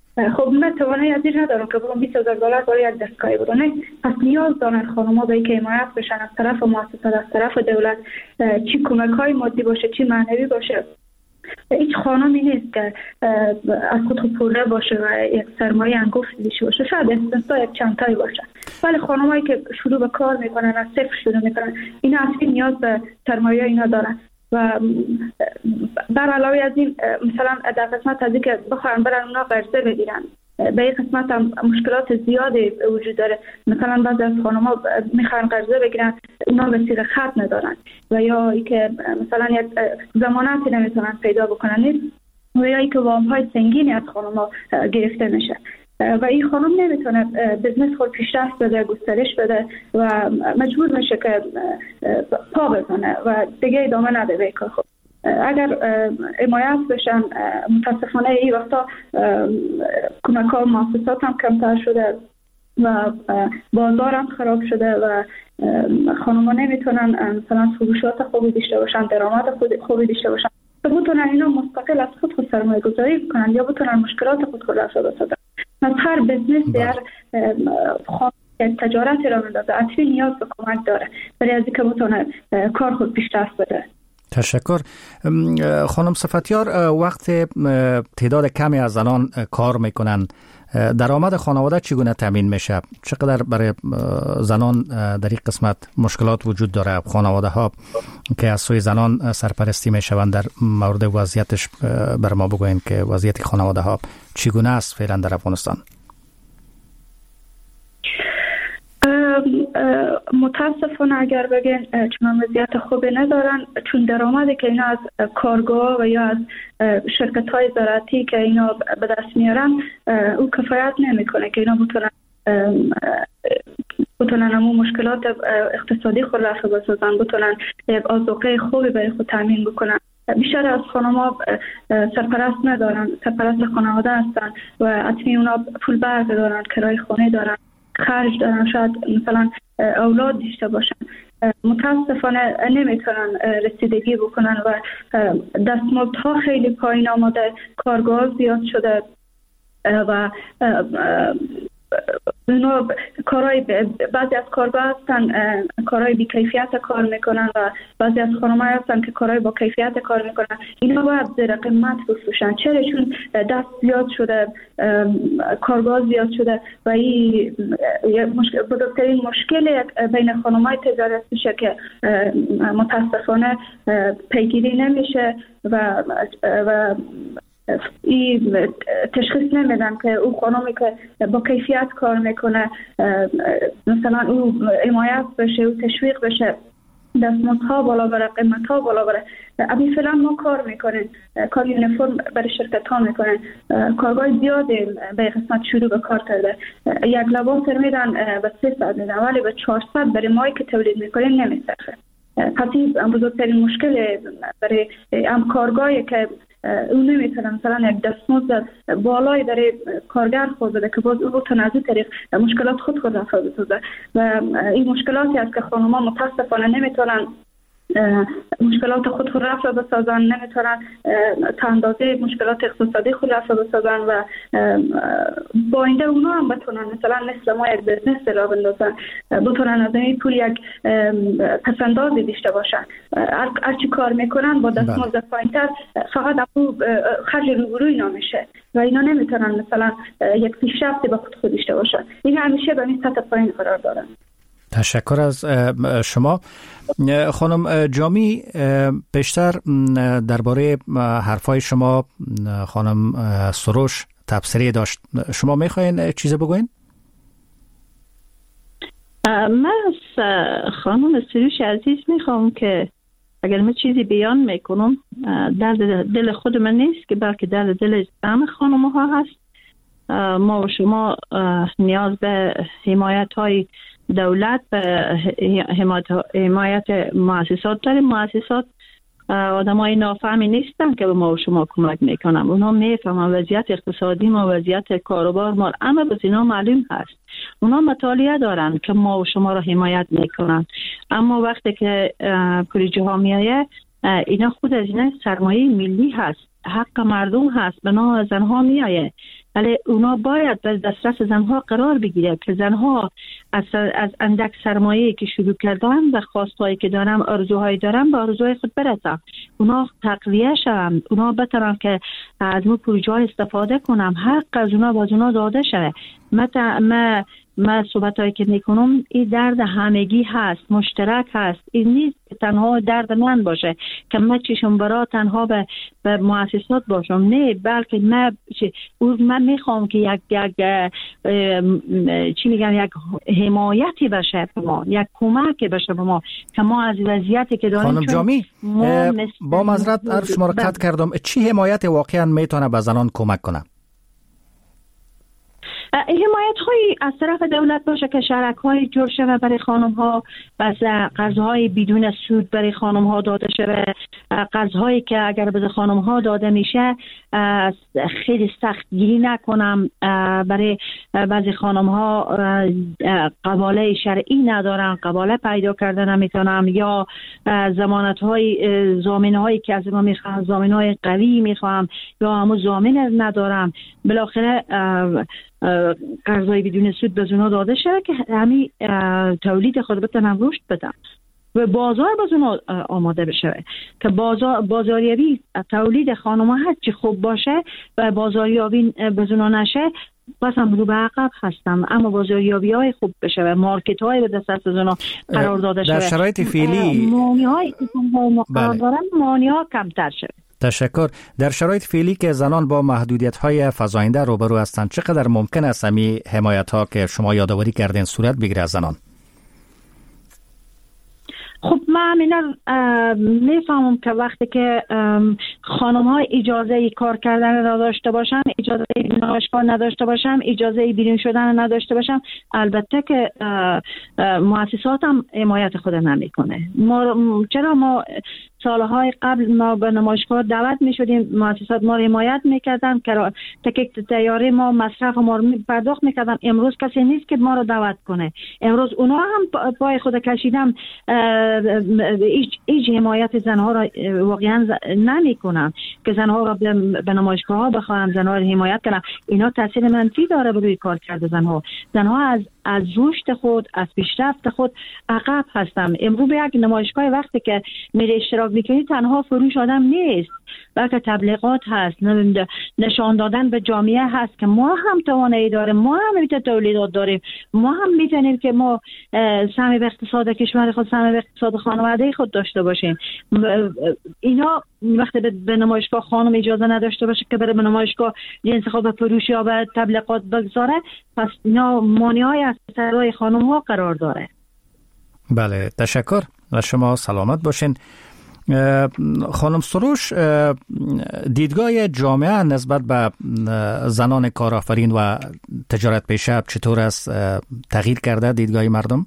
[SPEAKER 6] خب من توانایی از این ندارم که بگم $20,000 برای یک دستگاه بدم. پس نیاز دارن خانم‌ها به اینکه حمایت بشن از طرف مؤسسات، از طرف دولت، چی کمک‌های مادی باشه چی معنوی باشه. هیچ خانمی نیست که از خود پوره باشه و یک سرمایه انگفتی داشته باشه. شاید استثنا یک چند تایی باشه، ولی خانمایی که شروع به کار میکنن، از صفر شروع میکنن، اینا اصلا نیاز به سرمایه اینا دارن. و بر علاوه از این مثلا در قسمت از اینکه بخوان برن اونا قرضه بگیرن، به این قسمت هم مشکلات زیادی وجود داره. مثلا بعضی از خانم‌ها میخوان قرضه بگیرن، اونا وسیله خرج ندارن و یا اینکه مثلا یک ضمانتی نمیتونن پیدا بکنن و یا اینکه وام‌های سنگینی از خانم‌ها گرفته میشه و این خانم نمیتونه بزنس خود پیشرفت بده، گسترش بده و مجبور میشه که پا بزنه و دیگه ادامه نده به کار خود. اگر حمایت بشن، متاسفانه این وقتا کمک‌ها و مؤسسات هم کمتر شده و بازار هم خراب شده و خانم‌ها نمیتونن مثلا فروشات خوبی داشته باشن، درآمد خوبی داشته باشن تا بتونن اینا مستقل از خود سرمایه گذاری کنن یا بتونن مشکلات خود رفع بسازن. از هر بزنس در تجارت را میندازه اصلی نیاز به کمک داره برای از اینکه بتونه کار خود پیشرفت بده.
[SPEAKER 1] تشکر. خانم صفتیار، وقت تعداد کمی از زنان کار میکنن، درآمد خانواده چگونه تامین میشه؟ چقدر برای زنان در این قسمت مشکلات وجود داره؟ خانواده ها که از سوی زنان سرپرستی میشوند، در مورد وضعیتش بر ما بگوین که وضعیت خانواده ها چگونه است فعلا در افغانستان؟
[SPEAKER 6] متاسفانه اگر بگین چون وضعیت خوبی ندارن، چون درآمدی که اینا از کارگاه و یا از شرکت‌های زراعتی که اینا به دست میارن او کفایت نمیکنه که اینا بتونن همون مشکلات اقتصادی خود رفع بسازن، بتونن یک آذوقه خوبی برای خود تامین بکنن. بیشتر از خانم‌ها سرپرست ندارن، سرپرست خانواده هستن و اطمی اونا پول برق دارن، کرایه خانه دارن، خرج دارن، شاید مثلا اولاد داشته باشن. متاسفانه نمیتونن رسیدگی بکنن و دستمزدها خیلی پایین آمده، کارگاه زیاد شده و اونا کارهای بعضی از کارگاه هستن کارهای بی کیفیت کار میکنن و بعضی از خانم‌ها هستن که کارهای با کیفیت کار میکنن. اینا باید زیر قیمت بفروشن. چرا؟ چون دست زیاد شده، کارگاه زیاد شده و این بزرگترین مشکل بین خانم‌های تجارت میشه که متاسفانه پیگیری نمیشه و این تشخیص نمیدن که او خانمی که با کیفیت کار میکنه مثلا او حمایت بشه، او تشویق بشه، دستمزدها بالا بره، قیمتها بالا بره. ابی فعلا ما کار میکنیم، کار یونیفرم برای شرکت ها میکنن، کارگاه زیادی به قسمت شروع به کار کرده. یک لباس میدن به 300 میدن ولی به 400 برای مایی که تولید میکنیم نمیصرفه. پس این بزرگترین مشکل برای هم کارگاهی که اون نمیتونه مثلا یک دستمزد بالای در کارگر خود بده که باز او بتونه از این طریق مشکلات خود رفع بسازه و این مشکلاتی است که خانم‌ها متاسفانه نمیتونن مشکلات خود رفع بسازن، نمیتونن تا اندازه مشکلات اقتصادی خود رفع بسازن و با اینده اونا هم بتونن مثلا مثل ما یک بزنس را بندازن، بتونن از این پول یک پسندازی داشته باشن. هرچی کار میکنن با دستمزد پایین‌تر فقط خرج روبروی اینا میشه و اینا نمیتونن مثلا یک پیشرفتی با خود داشته باشن. این همیشه به این سطح پایین قرار دارن.
[SPEAKER 1] تشکر از شما. خانم جامی، بیشتر درباره حرفای شما خانم سروش تبصره داشت. شما میخواین چیزی بگوین؟
[SPEAKER 7] من از خانم سروش عزیز میخوام که اگر من چیزی بیان میکنم در دل خود من نیست که بلکه در دل همه خانم ها هست. ما و شما نیاز به حمایت های دولت، حمایت مؤسسات داریم. مؤسسات آدم های نافهمی نیستن که به ما و شما کمک میکنن. اونا میفهمن وضعیت اقتصادی ما، وضعیت کاروبار ما، اما به اینا معلوم هست. اونا مطالعه دارن که ما و شما را حمایت میکنن. اما وقتی که پروژه ها میایه اینا خود از اینا سرمایه ملی هست، حق مردم هست، بنا زنها میایه. ولی اونا باید در دسترس زنها قرار بگیره که زنها از اندک سرمایه که شروع کردن و خواستهایی که دارن، آرزوهایی دارن، به آرزوهای خود برسن. اونا تقویه شدن، اونا بترن که از اون پروژه استفاده کنم، حق از اونا باز اونا داده شده. من صحبت هایی که میکنم این درد همگی هست، مشترک هست. این نیست که تنها درد من باشه که من چشم برا تنها به مؤسسات باشم، نه، بلکه من میخوام که یک حمایتی بشه به ما، یک کمکی بشه به ما که ما از وضعیتی که داریم.
[SPEAKER 1] خانم جامی، با معذرت عرض شما رو قطع کردم، چی حمایت واقعا میتونه به زنان کمک کنه؟
[SPEAKER 7] حمایت های از طرف دولت باشه که شرک های جور شده برای خانم ها، بس قرضهای بدون سود برای خانم ها داده شده، قرضهایی که اگر به خانم ها داده میشه خیلی سخت گیری نکنم. برای بعضی خانم ها قباله شرعی ندارن، قباله پیدا کرده نمیتونم، یا ضمانت های ضامن هایی که از ما میخوام ضامن های قوی میخوام یا همون ضامن ندارم. بالاخره قرضای بدون سود به اونا داده شده که همین تولید خود بتونن رشد بدن و بازار به اونا آماده بشه که بازاریابی تولید خانم‌ها هر چی خوب باشه و بازاریابی به اونا نشه بس هم رو به عقب هستم. اما بازاریابی های خوب بشه و مارکت های به دست از اونا قرار داده شده،
[SPEAKER 1] در شرایط فعلی
[SPEAKER 7] مانی های مقرر دارن مانی ها کمتر شده.
[SPEAKER 1] تشکر. در شرایط فعلی که زنان با محدودیت‌های فزاینده روبرو هستند، چقدر ممکن است همین حمایت‌ها که شما یادآوری کردین صورت بگیره از زنان؟
[SPEAKER 7] خب من میفهمم که وقتی که خانم ها اجازه کار کردن را داشته باشن، اجازه نمایشگاه نداشته باشن، اجازه بیرون شدن نداشته باشن، البته که مؤسسات هم حمایت خود نمیکنه. چرا ما سالهای قبل ما به نمایشگاه دعوت می شدیم، مؤسسات ما رو حمایت میکردن که تکیک تیاری ما مصرف ما رو پرداخت میکردن. امروز کسی نیست که ما رو دعوت کنه. امروز اونا هم پای خود کشیدن، هیچ حمایت زنها را واقعا نمی کنن که زنها را به نمایشگاه ها بخوان، زنها را حمایت کنن. اینا تاثیر منفی داره روی کار کرده زنها. زنها از رشد خود، از پیشرفت خود عقب هستن. امروز به یک نمایشگاه وقتی که میره اشتراک میکنی تنها فروش آدم نیست، بلکه تبلیغات هست، نشان دادن به جامعه هست که ما هم توانایی داریم، ما هم میتونیم تولیدات داریم، ما هم میتونیم که ما سهم به اقتصاد کشور خود، سهم به اقتصاد خانواده خود داشته باشیم. اینا وقتی به نمایشگاه خانم اجازه نداشته باشه که بره به نمایشگاه جنس خود به فروش یا به تبلیغات بگذاره، پس اینا مانعی از سرای خانم ها قرار داره.
[SPEAKER 1] بله، تشکر و شما سلامت باشین. خانم سروش، دیدگاه جامعه نسبت به زنان کارآفرین و تجارت پیشه چطور است؟ تغییر کرده دیدگاه مردم؟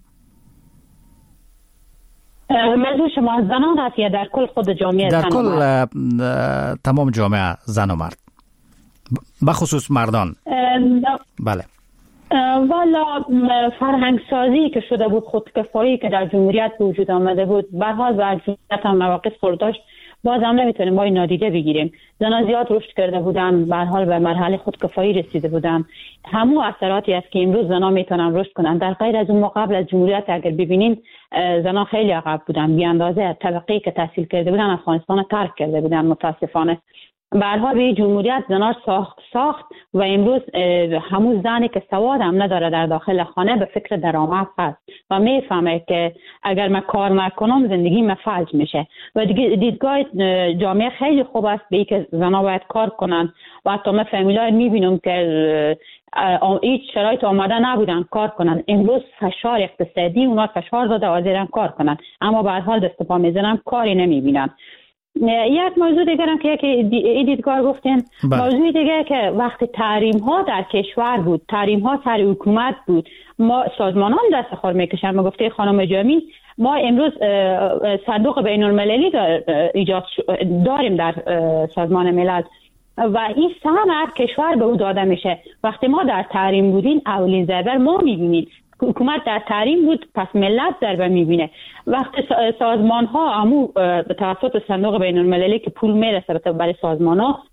[SPEAKER 5] منظور شما از زنان هست یا در کل خود جامعه؟
[SPEAKER 1] در کل تمام جامعه، زن و مرد، بخصوص مردان. بله.
[SPEAKER 5] والا فرهنگ سازی که شده بود، خودکفایی که در جمهوریت وجود آمده بود، به هر حال در جمهوریت هم مواقف خورد داشت، باز هم نمیتونیم ما این نادیده بگیریم. زنان زیاد رشد کرده بودن، به هر حال به مرحله خودکفایی رسیده بودن. همو اثراتی است که امروز زنان میتونن رشد کنن. در غیر از اون قبل از جمهوریت اگر ببینین زنان خیلی عقب بودن، بی اندازه. طبقه‌ای که تحصیل کرده بودن افغانستان ترک کرده بودن متاسفانه. به هر حال به جمهوریت زنان ساخت و امروز همون زنی که سواد هم نداره در داخل خانه به فکر درآمد هست و میفهمه که اگر من کار نکنم زندگی من فلج میشه. و دیدگاه جامعه خیلی خوب است به اینکه زنان باید کار کنن و حتی من فامیلای میبینم که هیچ شرایط آماده نبودن کار کنن. امروز فشار اقتصادی اونا فشار داده حاضرن کار کنن، اما به هر حال دست پا میزنن، کاری نمیبینن. یک موضوع دیگر هم که یک دیدگاه گفتین، موضوع دیگر که وقتی تحریم ها در کشور بود، تحریم ها سر حکومت بود، ما سازمانان دست خور میکشن. ما گفته خانم جامی، ما امروز صندوق بین المللی ایجاد داریم در سازمان ملل و این سهم هر کشور به او داده میشه. وقتی ما در تحریم بودیم اولین ضربه ما میبینیم. حکومت در تحریم بود، پس ملت ضربه میبینه. وقتی سازمان ها به توسط صندوق بین المللی که پول میرسه برای سازمان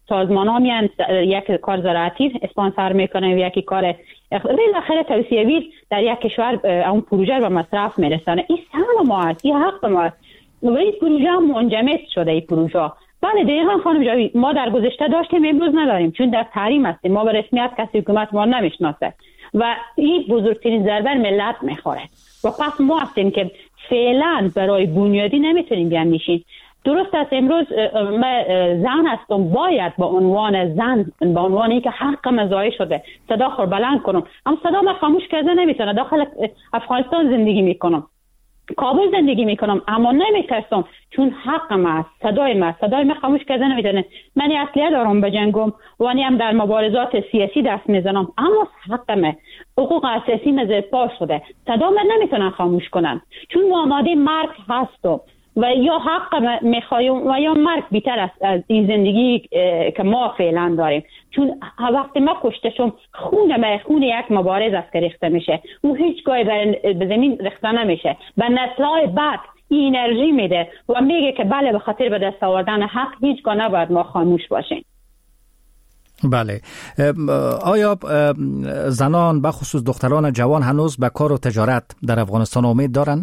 [SPEAKER 5] سازمان‌ها میان یک کار زراعتی اسپانسر میکنه و یکی کار بالاخره توسعه‌وی در یک کشور اون پروژه رو به مصرف میرسونه. این سهم ما است، این حق ما است و این پروژه منجمد شده. این پروژه بله دقیقاً خانم جاوید ما در گذشته داشتیم، امروز نداریم چون در تحریم هستیم، ما به رسمیت کسی حکومت ما نمیشناسه و این بزرگترین ضربه ملت میخوره و پس ما هستیم که فعلا برای بنیادی نمیتونیم بیاندیشیم. درست است امروز من زن هستم، باید با عنوان زن، با عنوان اینکه حقم ضایع شده صدا خور بلند کنم، اما صدا من خاموش کرده نمیتونه. داخل افغانستان زندگی میکنم، کابل زندگی میکنم، اما نمیترسم چون حقم است، صدای من خاموش کرده نمیتونه. من اصلیه دارم بجنگم و هم در مبارزات سیاسی دست میزنم، اما حقمه، حقوق اساسی مزه پا شده، صدا من نمیتونن خاموش کنن چون آماده مرگ هستم و یا حق میخوایم و یا مرگ بیتر از این زندگی که ما فعلا داریم. چون وقتی ما کشته شم خون یک مبارز است که ریخته میشه، اون هیچگاه به زمین ریخته نمیشه، به نسل‌های بعد این انرژی میده و میگه که بله به خاطر به دست آوردن حق هیچگاه نباید ما خاموش باشیم.
[SPEAKER 1] بله. آیا زنان به خصوص دختران جوان هنوز به کار و تجارت در افغانستان امید دارن؟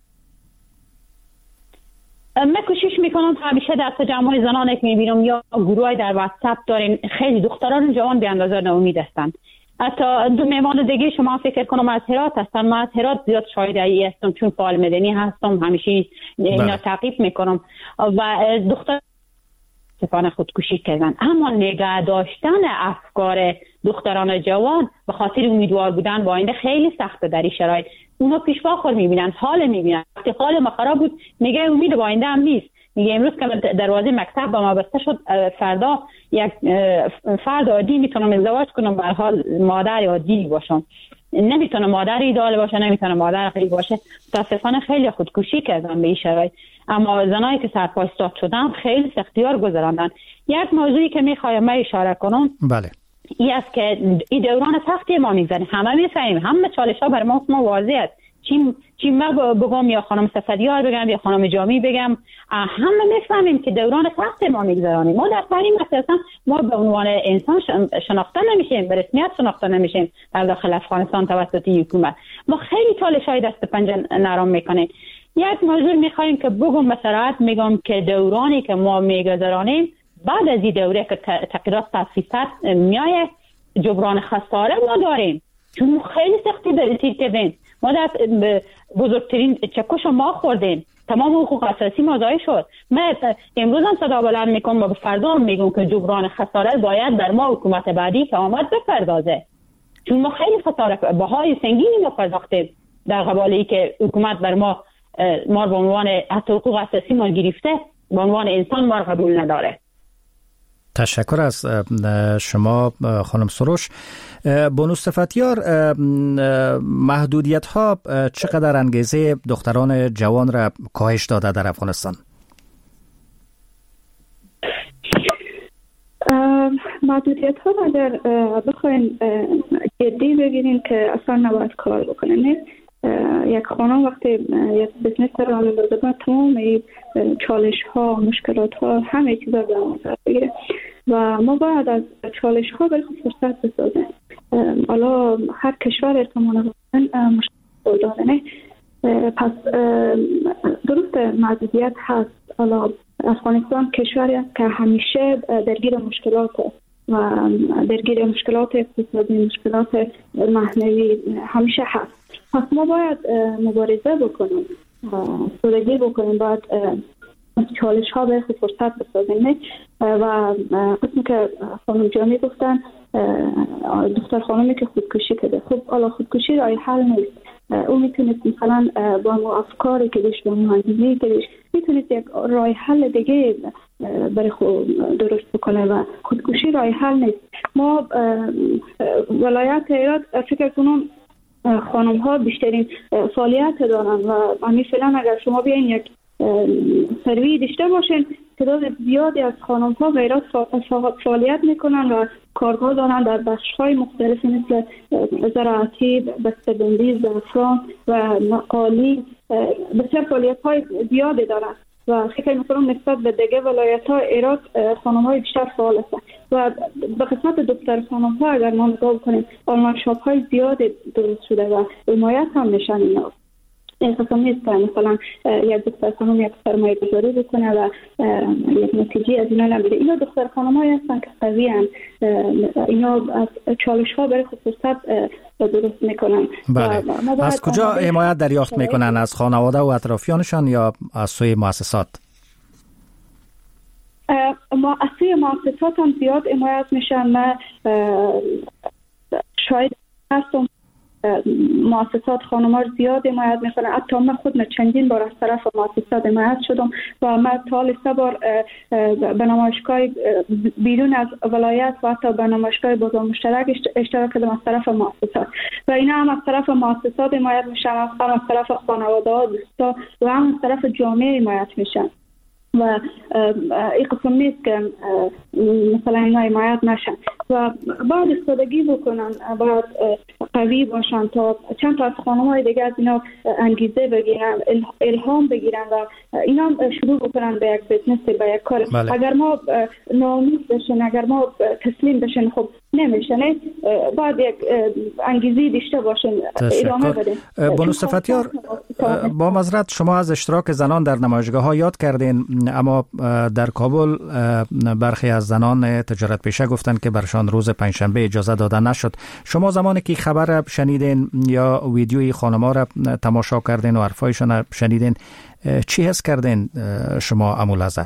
[SPEAKER 5] من کوشش میکنم همیشه دست جمعای زنانی که میبینم یا گروهای در واتساپ داریم، خیلی دختران جوان به اندازه ناامید هستند. حتی دو مهمان دیگه شما فکر کنم از هرات هستن، من از هرات زیاد شاهد ای هستم چون فعال مدنی هستم، همیشه اینا تعقیب میکنم و دختر سفان خودکشی کردن. اما نگه داشتن افکار دختران جوان به خاطر امیدوار بودن با آینده خیلی سخته در این شرایط. اونا پیشوا خور میبینن، حال میبینن، وقتی حال ما خراب بود میگه امید با آینده هم نیست. میگه امروز که دروازه مکتب با ما بسته شد، فردا یک فرد عادی میتونم ازدواج کنم، به هر حال مادر عادی باشم، نمیتونه مادر ایدال باشه، نمیتونه مادر غریب باشه. متاسفانه خیلی خودکشی کردن به این شرایط، اما زنایی که سرپا ایستاد شدن خیلی سختیار گذراندن. یک موضوعی که میخوایم من اشاره کنم
[SPEAKER 1] بله
[SPEAKER 5] این است که این دوران سختی ما میگذره، همه میفهمیم، همه چالش‌ها بر ما واضح است. چی ما بگم یا خانم صفدیار بگم یا خانم جامی بگم، همه میفهمیم که دوران سخت ما میگذرانیم. ما در تحریم اساسا ما به عنوان انسان شناخته نمیشیم، به رسمیت شناخته نمیشیم در داخل افغانستان توسط حکومت. ما خیلی چالش‌های دست پنجه نرم میکنیم. یک موضوع میخوایم که بگم به صراحت میگم که دورانی که ما میگذرانیم بعد از این دوره که تغییرات تاسیسات میایه، جبران خساره ما داریم چون خیلی سختی داریم کردیم. ما در بزرگترین چکش ما خوردیم، تمام حقوق اساسی ما ضایع شد. من امروز هم صدا بلند میکنم و به فردا هم میگم که جبران خساره باید در ما حکومت بعدی که آمد بپردازه، چون ما خیلی خساره بهای سنگینی ما پرداختیم در قبالی که حکومت بر ما به عنوان حتی حقوق اساسی ما گرفته، به عنوان انسان ما قبول نداره.
[SPEAKER 1] تشکر از شما خانم سروش. بانو صفدیار، محدودیت ها چقدر انگیزه دختران جوان را کاهش داده در افغانستان؟
[SPEAKER 6] محدودیت ها اگر بخواین جدی بگیرین که اصلا نباید کار بکنین. یک خانم وقتی یک بزنس را میندازه باید تمام چالش ها، مشکلات ها، همه چیزا به نظر بگیره و ما باید از چالش ها برای فرصت بسازیم. حالا هر کشور احتمالاً مشکل داره، پس درست محدودیت هست. حالا افغانستان کشوری است که همیشه درگیر مشکلات و درگیر مشکلات اقتصادی، مشکلات معنوی همیشه هست. پس ما باید مبارزه بکنیم، سودگی بکنیم، باید چالش ها به فرصت بسازیم. و قسمی که خانم جامی گفتن، دختر خانمی که خودکشی کرده، خب حالا خودکشی رای حل نیست. او میتونید مثلا با افکاری که داشت، با مهندسی که داشت، میتونید یک رای حل دیگه برای خود درست بکنه و خودکشی رای حل نیست. ما ولایت هرات فکر کنم خانم ها بیشترین فعالیت دارن و همین فعلا اگر شما بیاین یک سروی داشته باشین، تعداد زیادی از خانم ها غیرات فعالیت میکنن و کارگاه دارن در بخش های مختلفی مثل زراعتی، بسته‌بندی، زعفران و نقالی. بسیار فعالیت های زیادی دارن و فکر می‌کنم نسبت به دیگه ولایت‌ها ایراد خانم‌های بیشتر فعال هستند و به قسمت دختر خانم‌ها اگر ما نگاه کنیم آنلاین شاپ‌های زیاد درست شده و حمایت هم میشن اینا. احساس نیست که مثلا یک دختر خانم یک سرمایه گذاری بکنه و یک نتیجه از اینا نمیده. اینا دختر خانم‌هایی هستن که قوی‌اند، اینا از چالش‌ها برای خصوصیت درست میکنن.
[SPEAKER 1] بله. از کجا حمایت دریافت میکنن؟ از خانواده و اطرافیانشان یا از سوی مؤسسات؟
[SPEAKER 6] از سوی مؤسسات هم زیاد حمایت میشن. من شاید هستم مؤسسات خانم‌ها زیاد حمایت میکنن. حتی من خود چندین بار از طرف مؤسسات حمایت شدم و من تا 3 بار به نمایشگاه بیرون از ولایت و حتی به نمایشگاه بازار مشترک اشتراک کردم از طرف مؤسسات و اینا هم از طرف مؤسسات حمایت میشن، هم از طرف خانواده‌ها، دوستا و هم از طرف جامعه حمایت میشن و این قسم نیست که مثلا اینا حمایت نشن و باید استفاده بکنن، باید قوی باشن تا چند تا از خانم‌های دیگه از اینا انگیزه بگیرن، الهام بگیرن و اینا شروع بکنن به یک بیزنس، به یک کار.
[SPEAKER 1] بله.
[SPEAKER 6] اگر ما ناامید بشین، اگر ما تسلیم بشین خب نمیشه. نه باید یک انگیزه داشته باشین، ادامه بدین.
[SPEAKER 1] بانو صفتیار، با معذرت شما از اشتراک زنان در نمایشگاه‌ها یاد کردین، اما در کابل برخی از زنان تجارت پیشه گفتن که برشان روز پنجشنبه اجازه داده نشد. شما زمانی که خبر شنیدین یا ویدیوی خانم‌ها را تماشا کردین و حرفایشان شنیدین، چی حس کردین شما امو لحظه؟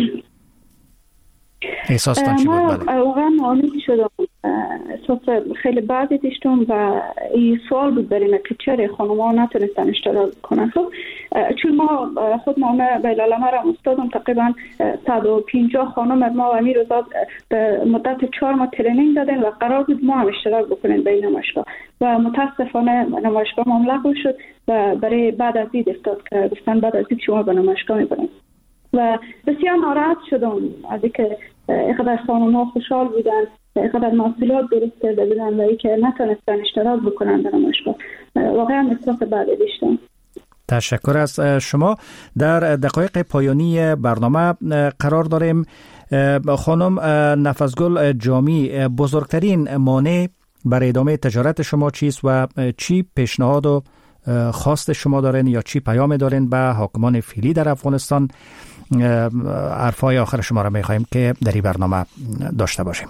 [SPEAKER 1] احساستان چی بود؟
[SPEAKER 6] واقعا ناامید شدم، احساس خیلی بدی داشتم و این سوال بود برای من که چرا خانم‌ها نتونستن اشتراک کنن. خب چون ما خود ما به لالمه را استادم تقریبا 150 خانم ما و امیر رضا به مدت 4 ماه ترینینگ دادن و قرار بود ما هم اشتراک بکنیم به این نمایشگاه و متاسفانه نمایشگاه مملق شد و برای بعد از این افتاد که گفتن بعد از این شما به نمایشگاه میبرین و بسیار ناراحت شدم از اینکه اینقدر خانم‌ها خوشحال بودن، اینقدر محصولات درست کرده بودن و اینکه نتونستن اشتراک بکنن در نمایشگاه. واقعا احساس بدی داشتم.
[SPEAKER 1] تشکر از شما. در دقایق پایانی برنامه قرار داریم. خانم نفسگل جامی، بزرگترین مانع برای ادامه تجارت شما چیست و چی پیشنهاد و خواست شما دارین یا چی پیام دارین به حاکمان فعلی در افغانستان؟ حرفای آخر شما را میخواییم که در این برنامه داشته باشیم.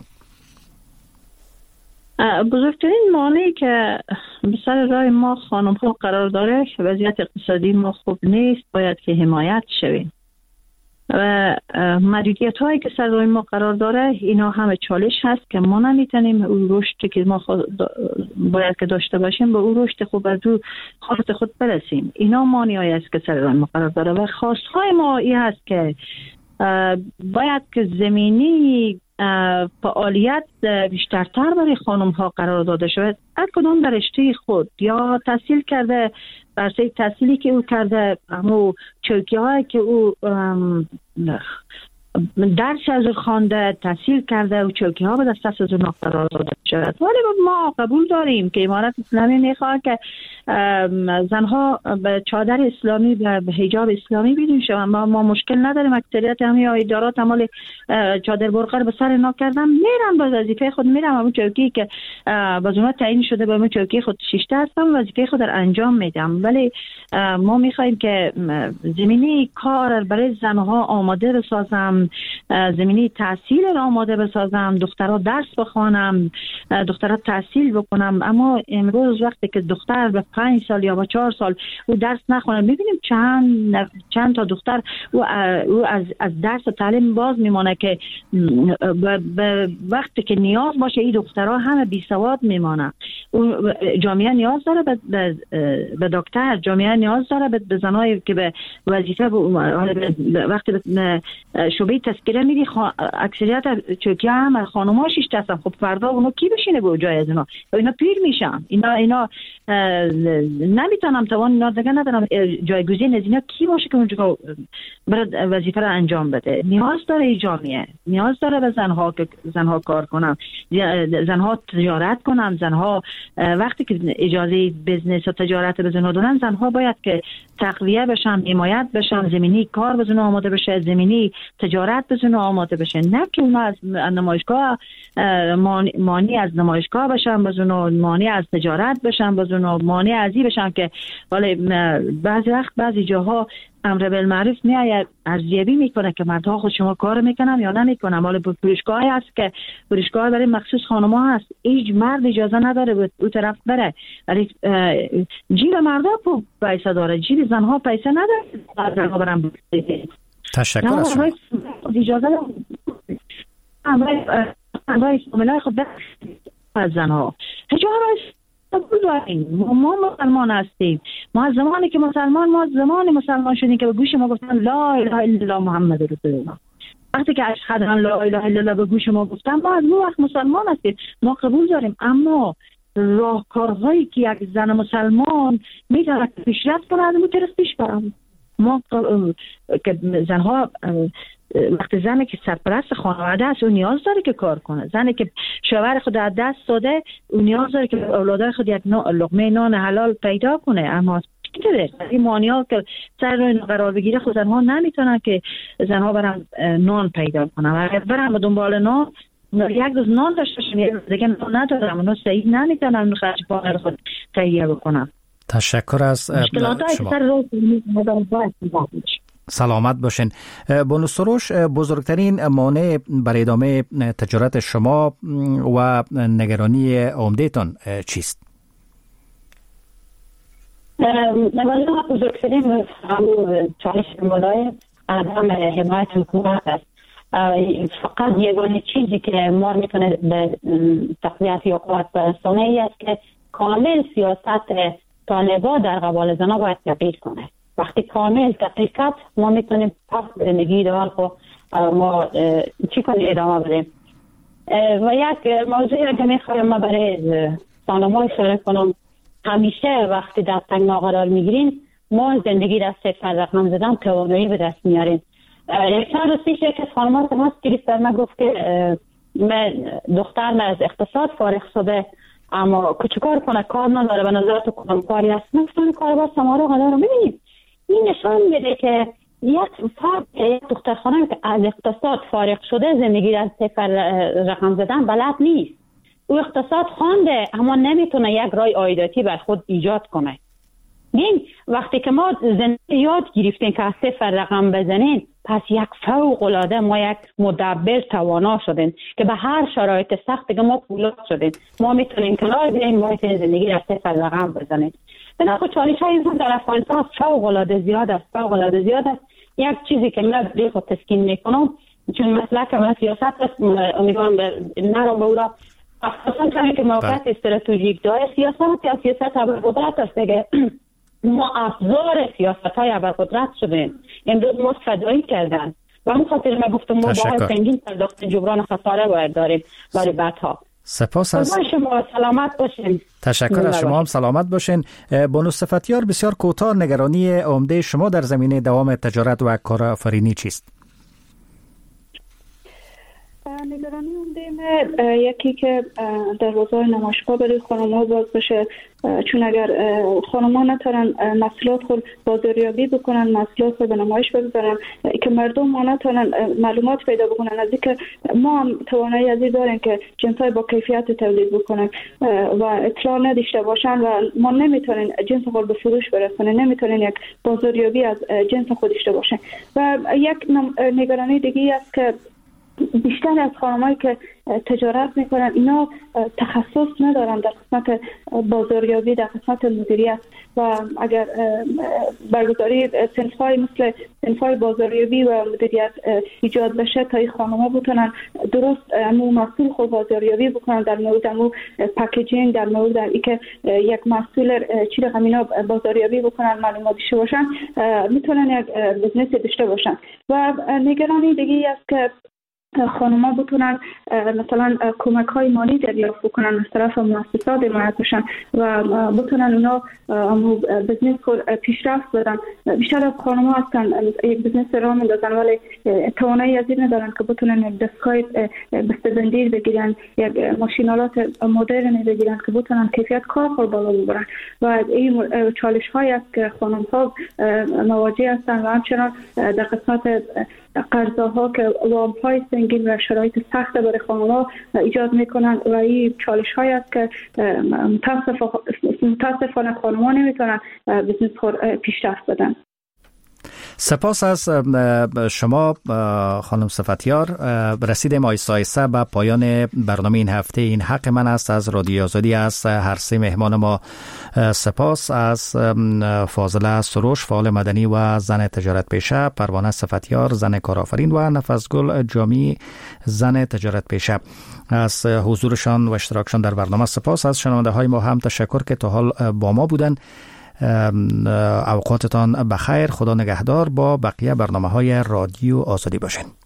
[SPEAKER 7] بزرگترین مانعی که به سر راه ما خانم ها قرار داره، وضعیت اقتصادی ما خوب نیست، باید که حمایت شویم و محدودیت هایی که سر راه ما قرار داره اینا همه چالش هست که ما نمیتونیم اون رشد که ما باید که داشته باشیم به اون رشد خوب از اون خود برسیم. اینا مانعی است که سر راه ما قرار داره و خواستهای ما این هست که باید که زمینی فعالیت بیشترتر برای خانم ها قرار داده شود. هر کدام در رشته خود یا تحصیل کرده، برای تحصیلی که او کرده، همو چوکی هایی که او درس از خوانده، تحصیل کرده و چوکی ها به دست از اونها قرار داده شود. ولی ما قبول داریم که امارت اسلامی میخواد که زنها به چادر اسلامی و به حجاب اسلامی بدون شوند. ما مشکل نداریم، اکثریت همه ادارات عمل چادر برقه به سر اینا کردن، میرن به وظیفه خود، میرن همون چوکی که باز اونها تعیین شده به همون چوکی خود شیشته هستم وظیفه خود را انجام میدم. ولی ما میخوایم که زمینی کار برای زنها آماده بسازم، زمینی تحصیل را آماده بسازم، دخترها درس بخوانم، دخترها تحصیل بکنم. اما امروز وقتی که دختر به 5 سال یا به 4 سال او درس نخونه، میبینیم چند تا دختر او از درس و تعلیم باز میمانه که وقتی که نیاز باشه این دخترها همه بی سواد میمانه. جامعه نیاز داره به دکتر، جامعه نیاز داره به زنایی که به وظیفه وقتی به شعبه تذکره میدی اکثریت چوکی هم خانم‌ها شیشته هستن. خب فردا اونو کی بشینه به جای از اینا؟ اینا پیر میشن، اینا نمیتونم توان اینا دیگه ندارم جایگزین از اینا کی باشه که اونجا برای وظیفه را انجام بده. نیاز داره این جامعه، نیاز داره به زنها کار کنن، زنها تجارت کنن. زنها وقتی که اجازه بیزنس و تجارت به زنها دادن، زنها باید که تقویه بشن، حمایت بشن، زمینی کار به زنها آماده بشه، زمینی تجارت به زنها آماده بشه، نه که اونا از نمایشگاه مانی از نمایشگاه بشن به زنها، مانی از تجارت بشن به زنها، مانی ازی بشن که ولی بعضی وقت بعضی جاها امر بالمعروف میآید ارزیابی میکنه که مردها خود شما کار میکنن یا نمیکنن. ولی فروشگاهی هست که فروشگاه برای مخصوص خانم‌ها هست، هیچ مرد اجازه نداره به اون طرف بره، ولی جیب مردها پیسه داره، جیب زنها پیسه نداره زنها برن.
[SPEAKER 1] تشکر از شما.
[SPEAKER 7] اجازه امرای ملای خود از زنها ما مسلمان هستیم. ما از زمانی که مسلمان شدیم که به گوش ما گفتن لا اله الا الله محمد رسول الله. وقتی که اشهد ان لا اله الا الله به گوش ما گفتن، ما از اون وقت مسلمان هستیم، ما قبول داریم. اما راهکارهایی که یک زن مسلمان میتونه پیشرفت کنه از اون طرف پیش برم. ما که زنها وقتی زنی که سرپرست خانواده است، اون نیاز داره که کار کنه. زنی که شوهر خود از دست داده، اون نیاز داره که اولادای خود یک لقمه نان حلال پیدا کنه. اما این مانیا که سر روی قرار بگیره، خود زنها نمیتونن که زنها برن نان پیدا کنن. اگر برن دنبال نان، یک روز نان داشته باشن، دیگه نان ندارن، اونا صحیح نمیتونن خرج پاهر خود تهیه بکنن.
[SPEAKER 1] تشکر از شما. سلامت باشین. بانو سروش، بزرگترین مانع برای ادامه تجارت شما و نگرانی عمده‌تان چیست؟
[SPEAKER 5] بزرگترین چالش مولای عدم حمایت حکومت است. فقط یگانه چیزی که ما میتونه به تقویت یا قوت برسانه ای است که کامل سیاست طالبان در قبال زنها باید تغییر کنه. وقتی کامل تغییر کرد، ما میتونیم پس زندگی دوال خو ما چی کنیم ادامه بدیم. و یک موضوعی که میخوایم ما برای سانما اشاره کنم، همیشه وقتی در تنگنا قرار میگیریم، ما زندگی در صفر رقم زدن توانایی به دست میاریم. یک چند روز پیش یک خانم تماس گرفت، من گفت که دختر از اقتصاد فارغ شده اما کار کنه، کار نداره، به نظرت کدام کاری هست؟ من گفتم کار با سمارا قدر رو ببینید. این نشان میده که یک فرد دختر خانم که از اقتصاد فارغ شده زندگی در صفر رقم زدن بلد نیست. او اقتصاد خوانده اما نمیتونه یک راه عایداتی بر خود ایجاد کنه. این وقتی که ما زندگی یاد گرفتیم که از صفر رقم بزنیم، پس یک فوق العاده ما یک مدبر توانا شدیم که به هر شرایط سخت که ما پولاد شدیم، ما میتونیم کنار بیاییم، ما میتونیم زندگی در صفر رقم بزنیم. بنابراین چالش های انسان در افغانستان فوق العاده زیاد است. یک چیزی که من به خود تسکین میکنم، چون مسئله که من سیاست است، امیدوارم نرم به او را افغانستان کمی که موقعیت استراتژیک داره، سیاست ابرقدرت است دیگه. ما افزار سیاست های ابرقدرت شدیم. امروز ما فدایی کردن و همون خاطر من گفتم ما باید سنگین پرداخت جبران خساره باید داریم برای بعدها.
[SPEAKER 1] سپاس از
[SPEAKER 5] شما، سلامت باشین.
[SPEAKER 1] تشکر از شما هم، سلامت باشین. بانو صفتیار، بسیار کوتاه نگرانی عمده شما در زمینه دوام تجارت و کارآفرینی چیست؟
[SPEAKER 6] نگرانی عمده یکی که دروازه‌های نمایشگاه برای خانم‌ها باز بشه، چون اگر خانم‌ها نتونن محصولات خود بازاریابی بکنن، محصولات خود به نمایش بذارن، که مردم ما نتونن معلومات پیدا بکنن از اینکه ما هم توانایی از این داریم که جنس‌های با کیفیت تولید بکنن و اطلاع نداشته باشن و ما نمیتونیم جنس خود به فروش برسونیم، نمیتونیم یک بازاریابی از جنس خود داشته باشیم. و یک نگرانی دیگه است که بیشتر از خانمایی که تجارت میکنن اینا تخصص ندارن در قسمت بازاریابی، در قسمت مدیریت، و اگر برگزاری صنف‌های مثل صنف‌های بازاریابی و مدیریت ایجاد بشه تا این خانم‌ها بتونن درست امو محصول خود بازاریابی بکنن، در مورد امو پکیجینگ، در مورد اینکه یک محصول چی رقم اینا بازاریابی بکنن، معلومات داشته باشن، میتونن یک بزنس داشته باشن. و نگرانی دیگه است که خانم‌ها بتونن مثلا کمک‌های مالی دریافت بکنن از طرف مؤسسات حمایت بشن و بتونن اونا بزنس پیشرفت بدن. بیشتر از خانم‌ها هستن یک بزنس راه میندازن ولی توانایی از این ندارن که بتونن یک دستگاه بسته‌بندی بگیرن، یک ماشینالات مدرن بگیرن که بتونن کیفیت کار خود بالا ببرن و این چالش‌هایی است که خانم‌ها مواجه هستن و همچنان در قسمت قرض‌ها که وام‌های سنگین و شرایط سخت برای خانم‌ها ایجاد می‌کنند و این چالش‌هایی است که متاسفانه خانم‌ها نمی‌تونن بزنس پیشرفت بدن.
[SPEAKER 1] سپاس از شما خانم صفتیار. رسیدیم آیسته آیسته به پایان برنامه این هفته. این حق من است از رادیو آزادی. از هر سه مهمان ما سپاس. از فاضله سروش فعال مدنی و زن تجارت پیشه، پروانه صفتیار زن کارآفرین و نفسگل جامی زن تجارت پیشه از حضورشان و اشتراکشان در برنامه سپاس. از شنونده های ما هم تشکر که تا حال با ما بودن. اوقاتتان بخیر. خدا نگهدار. با بقیه برنامه های رادیو آزادی باشین.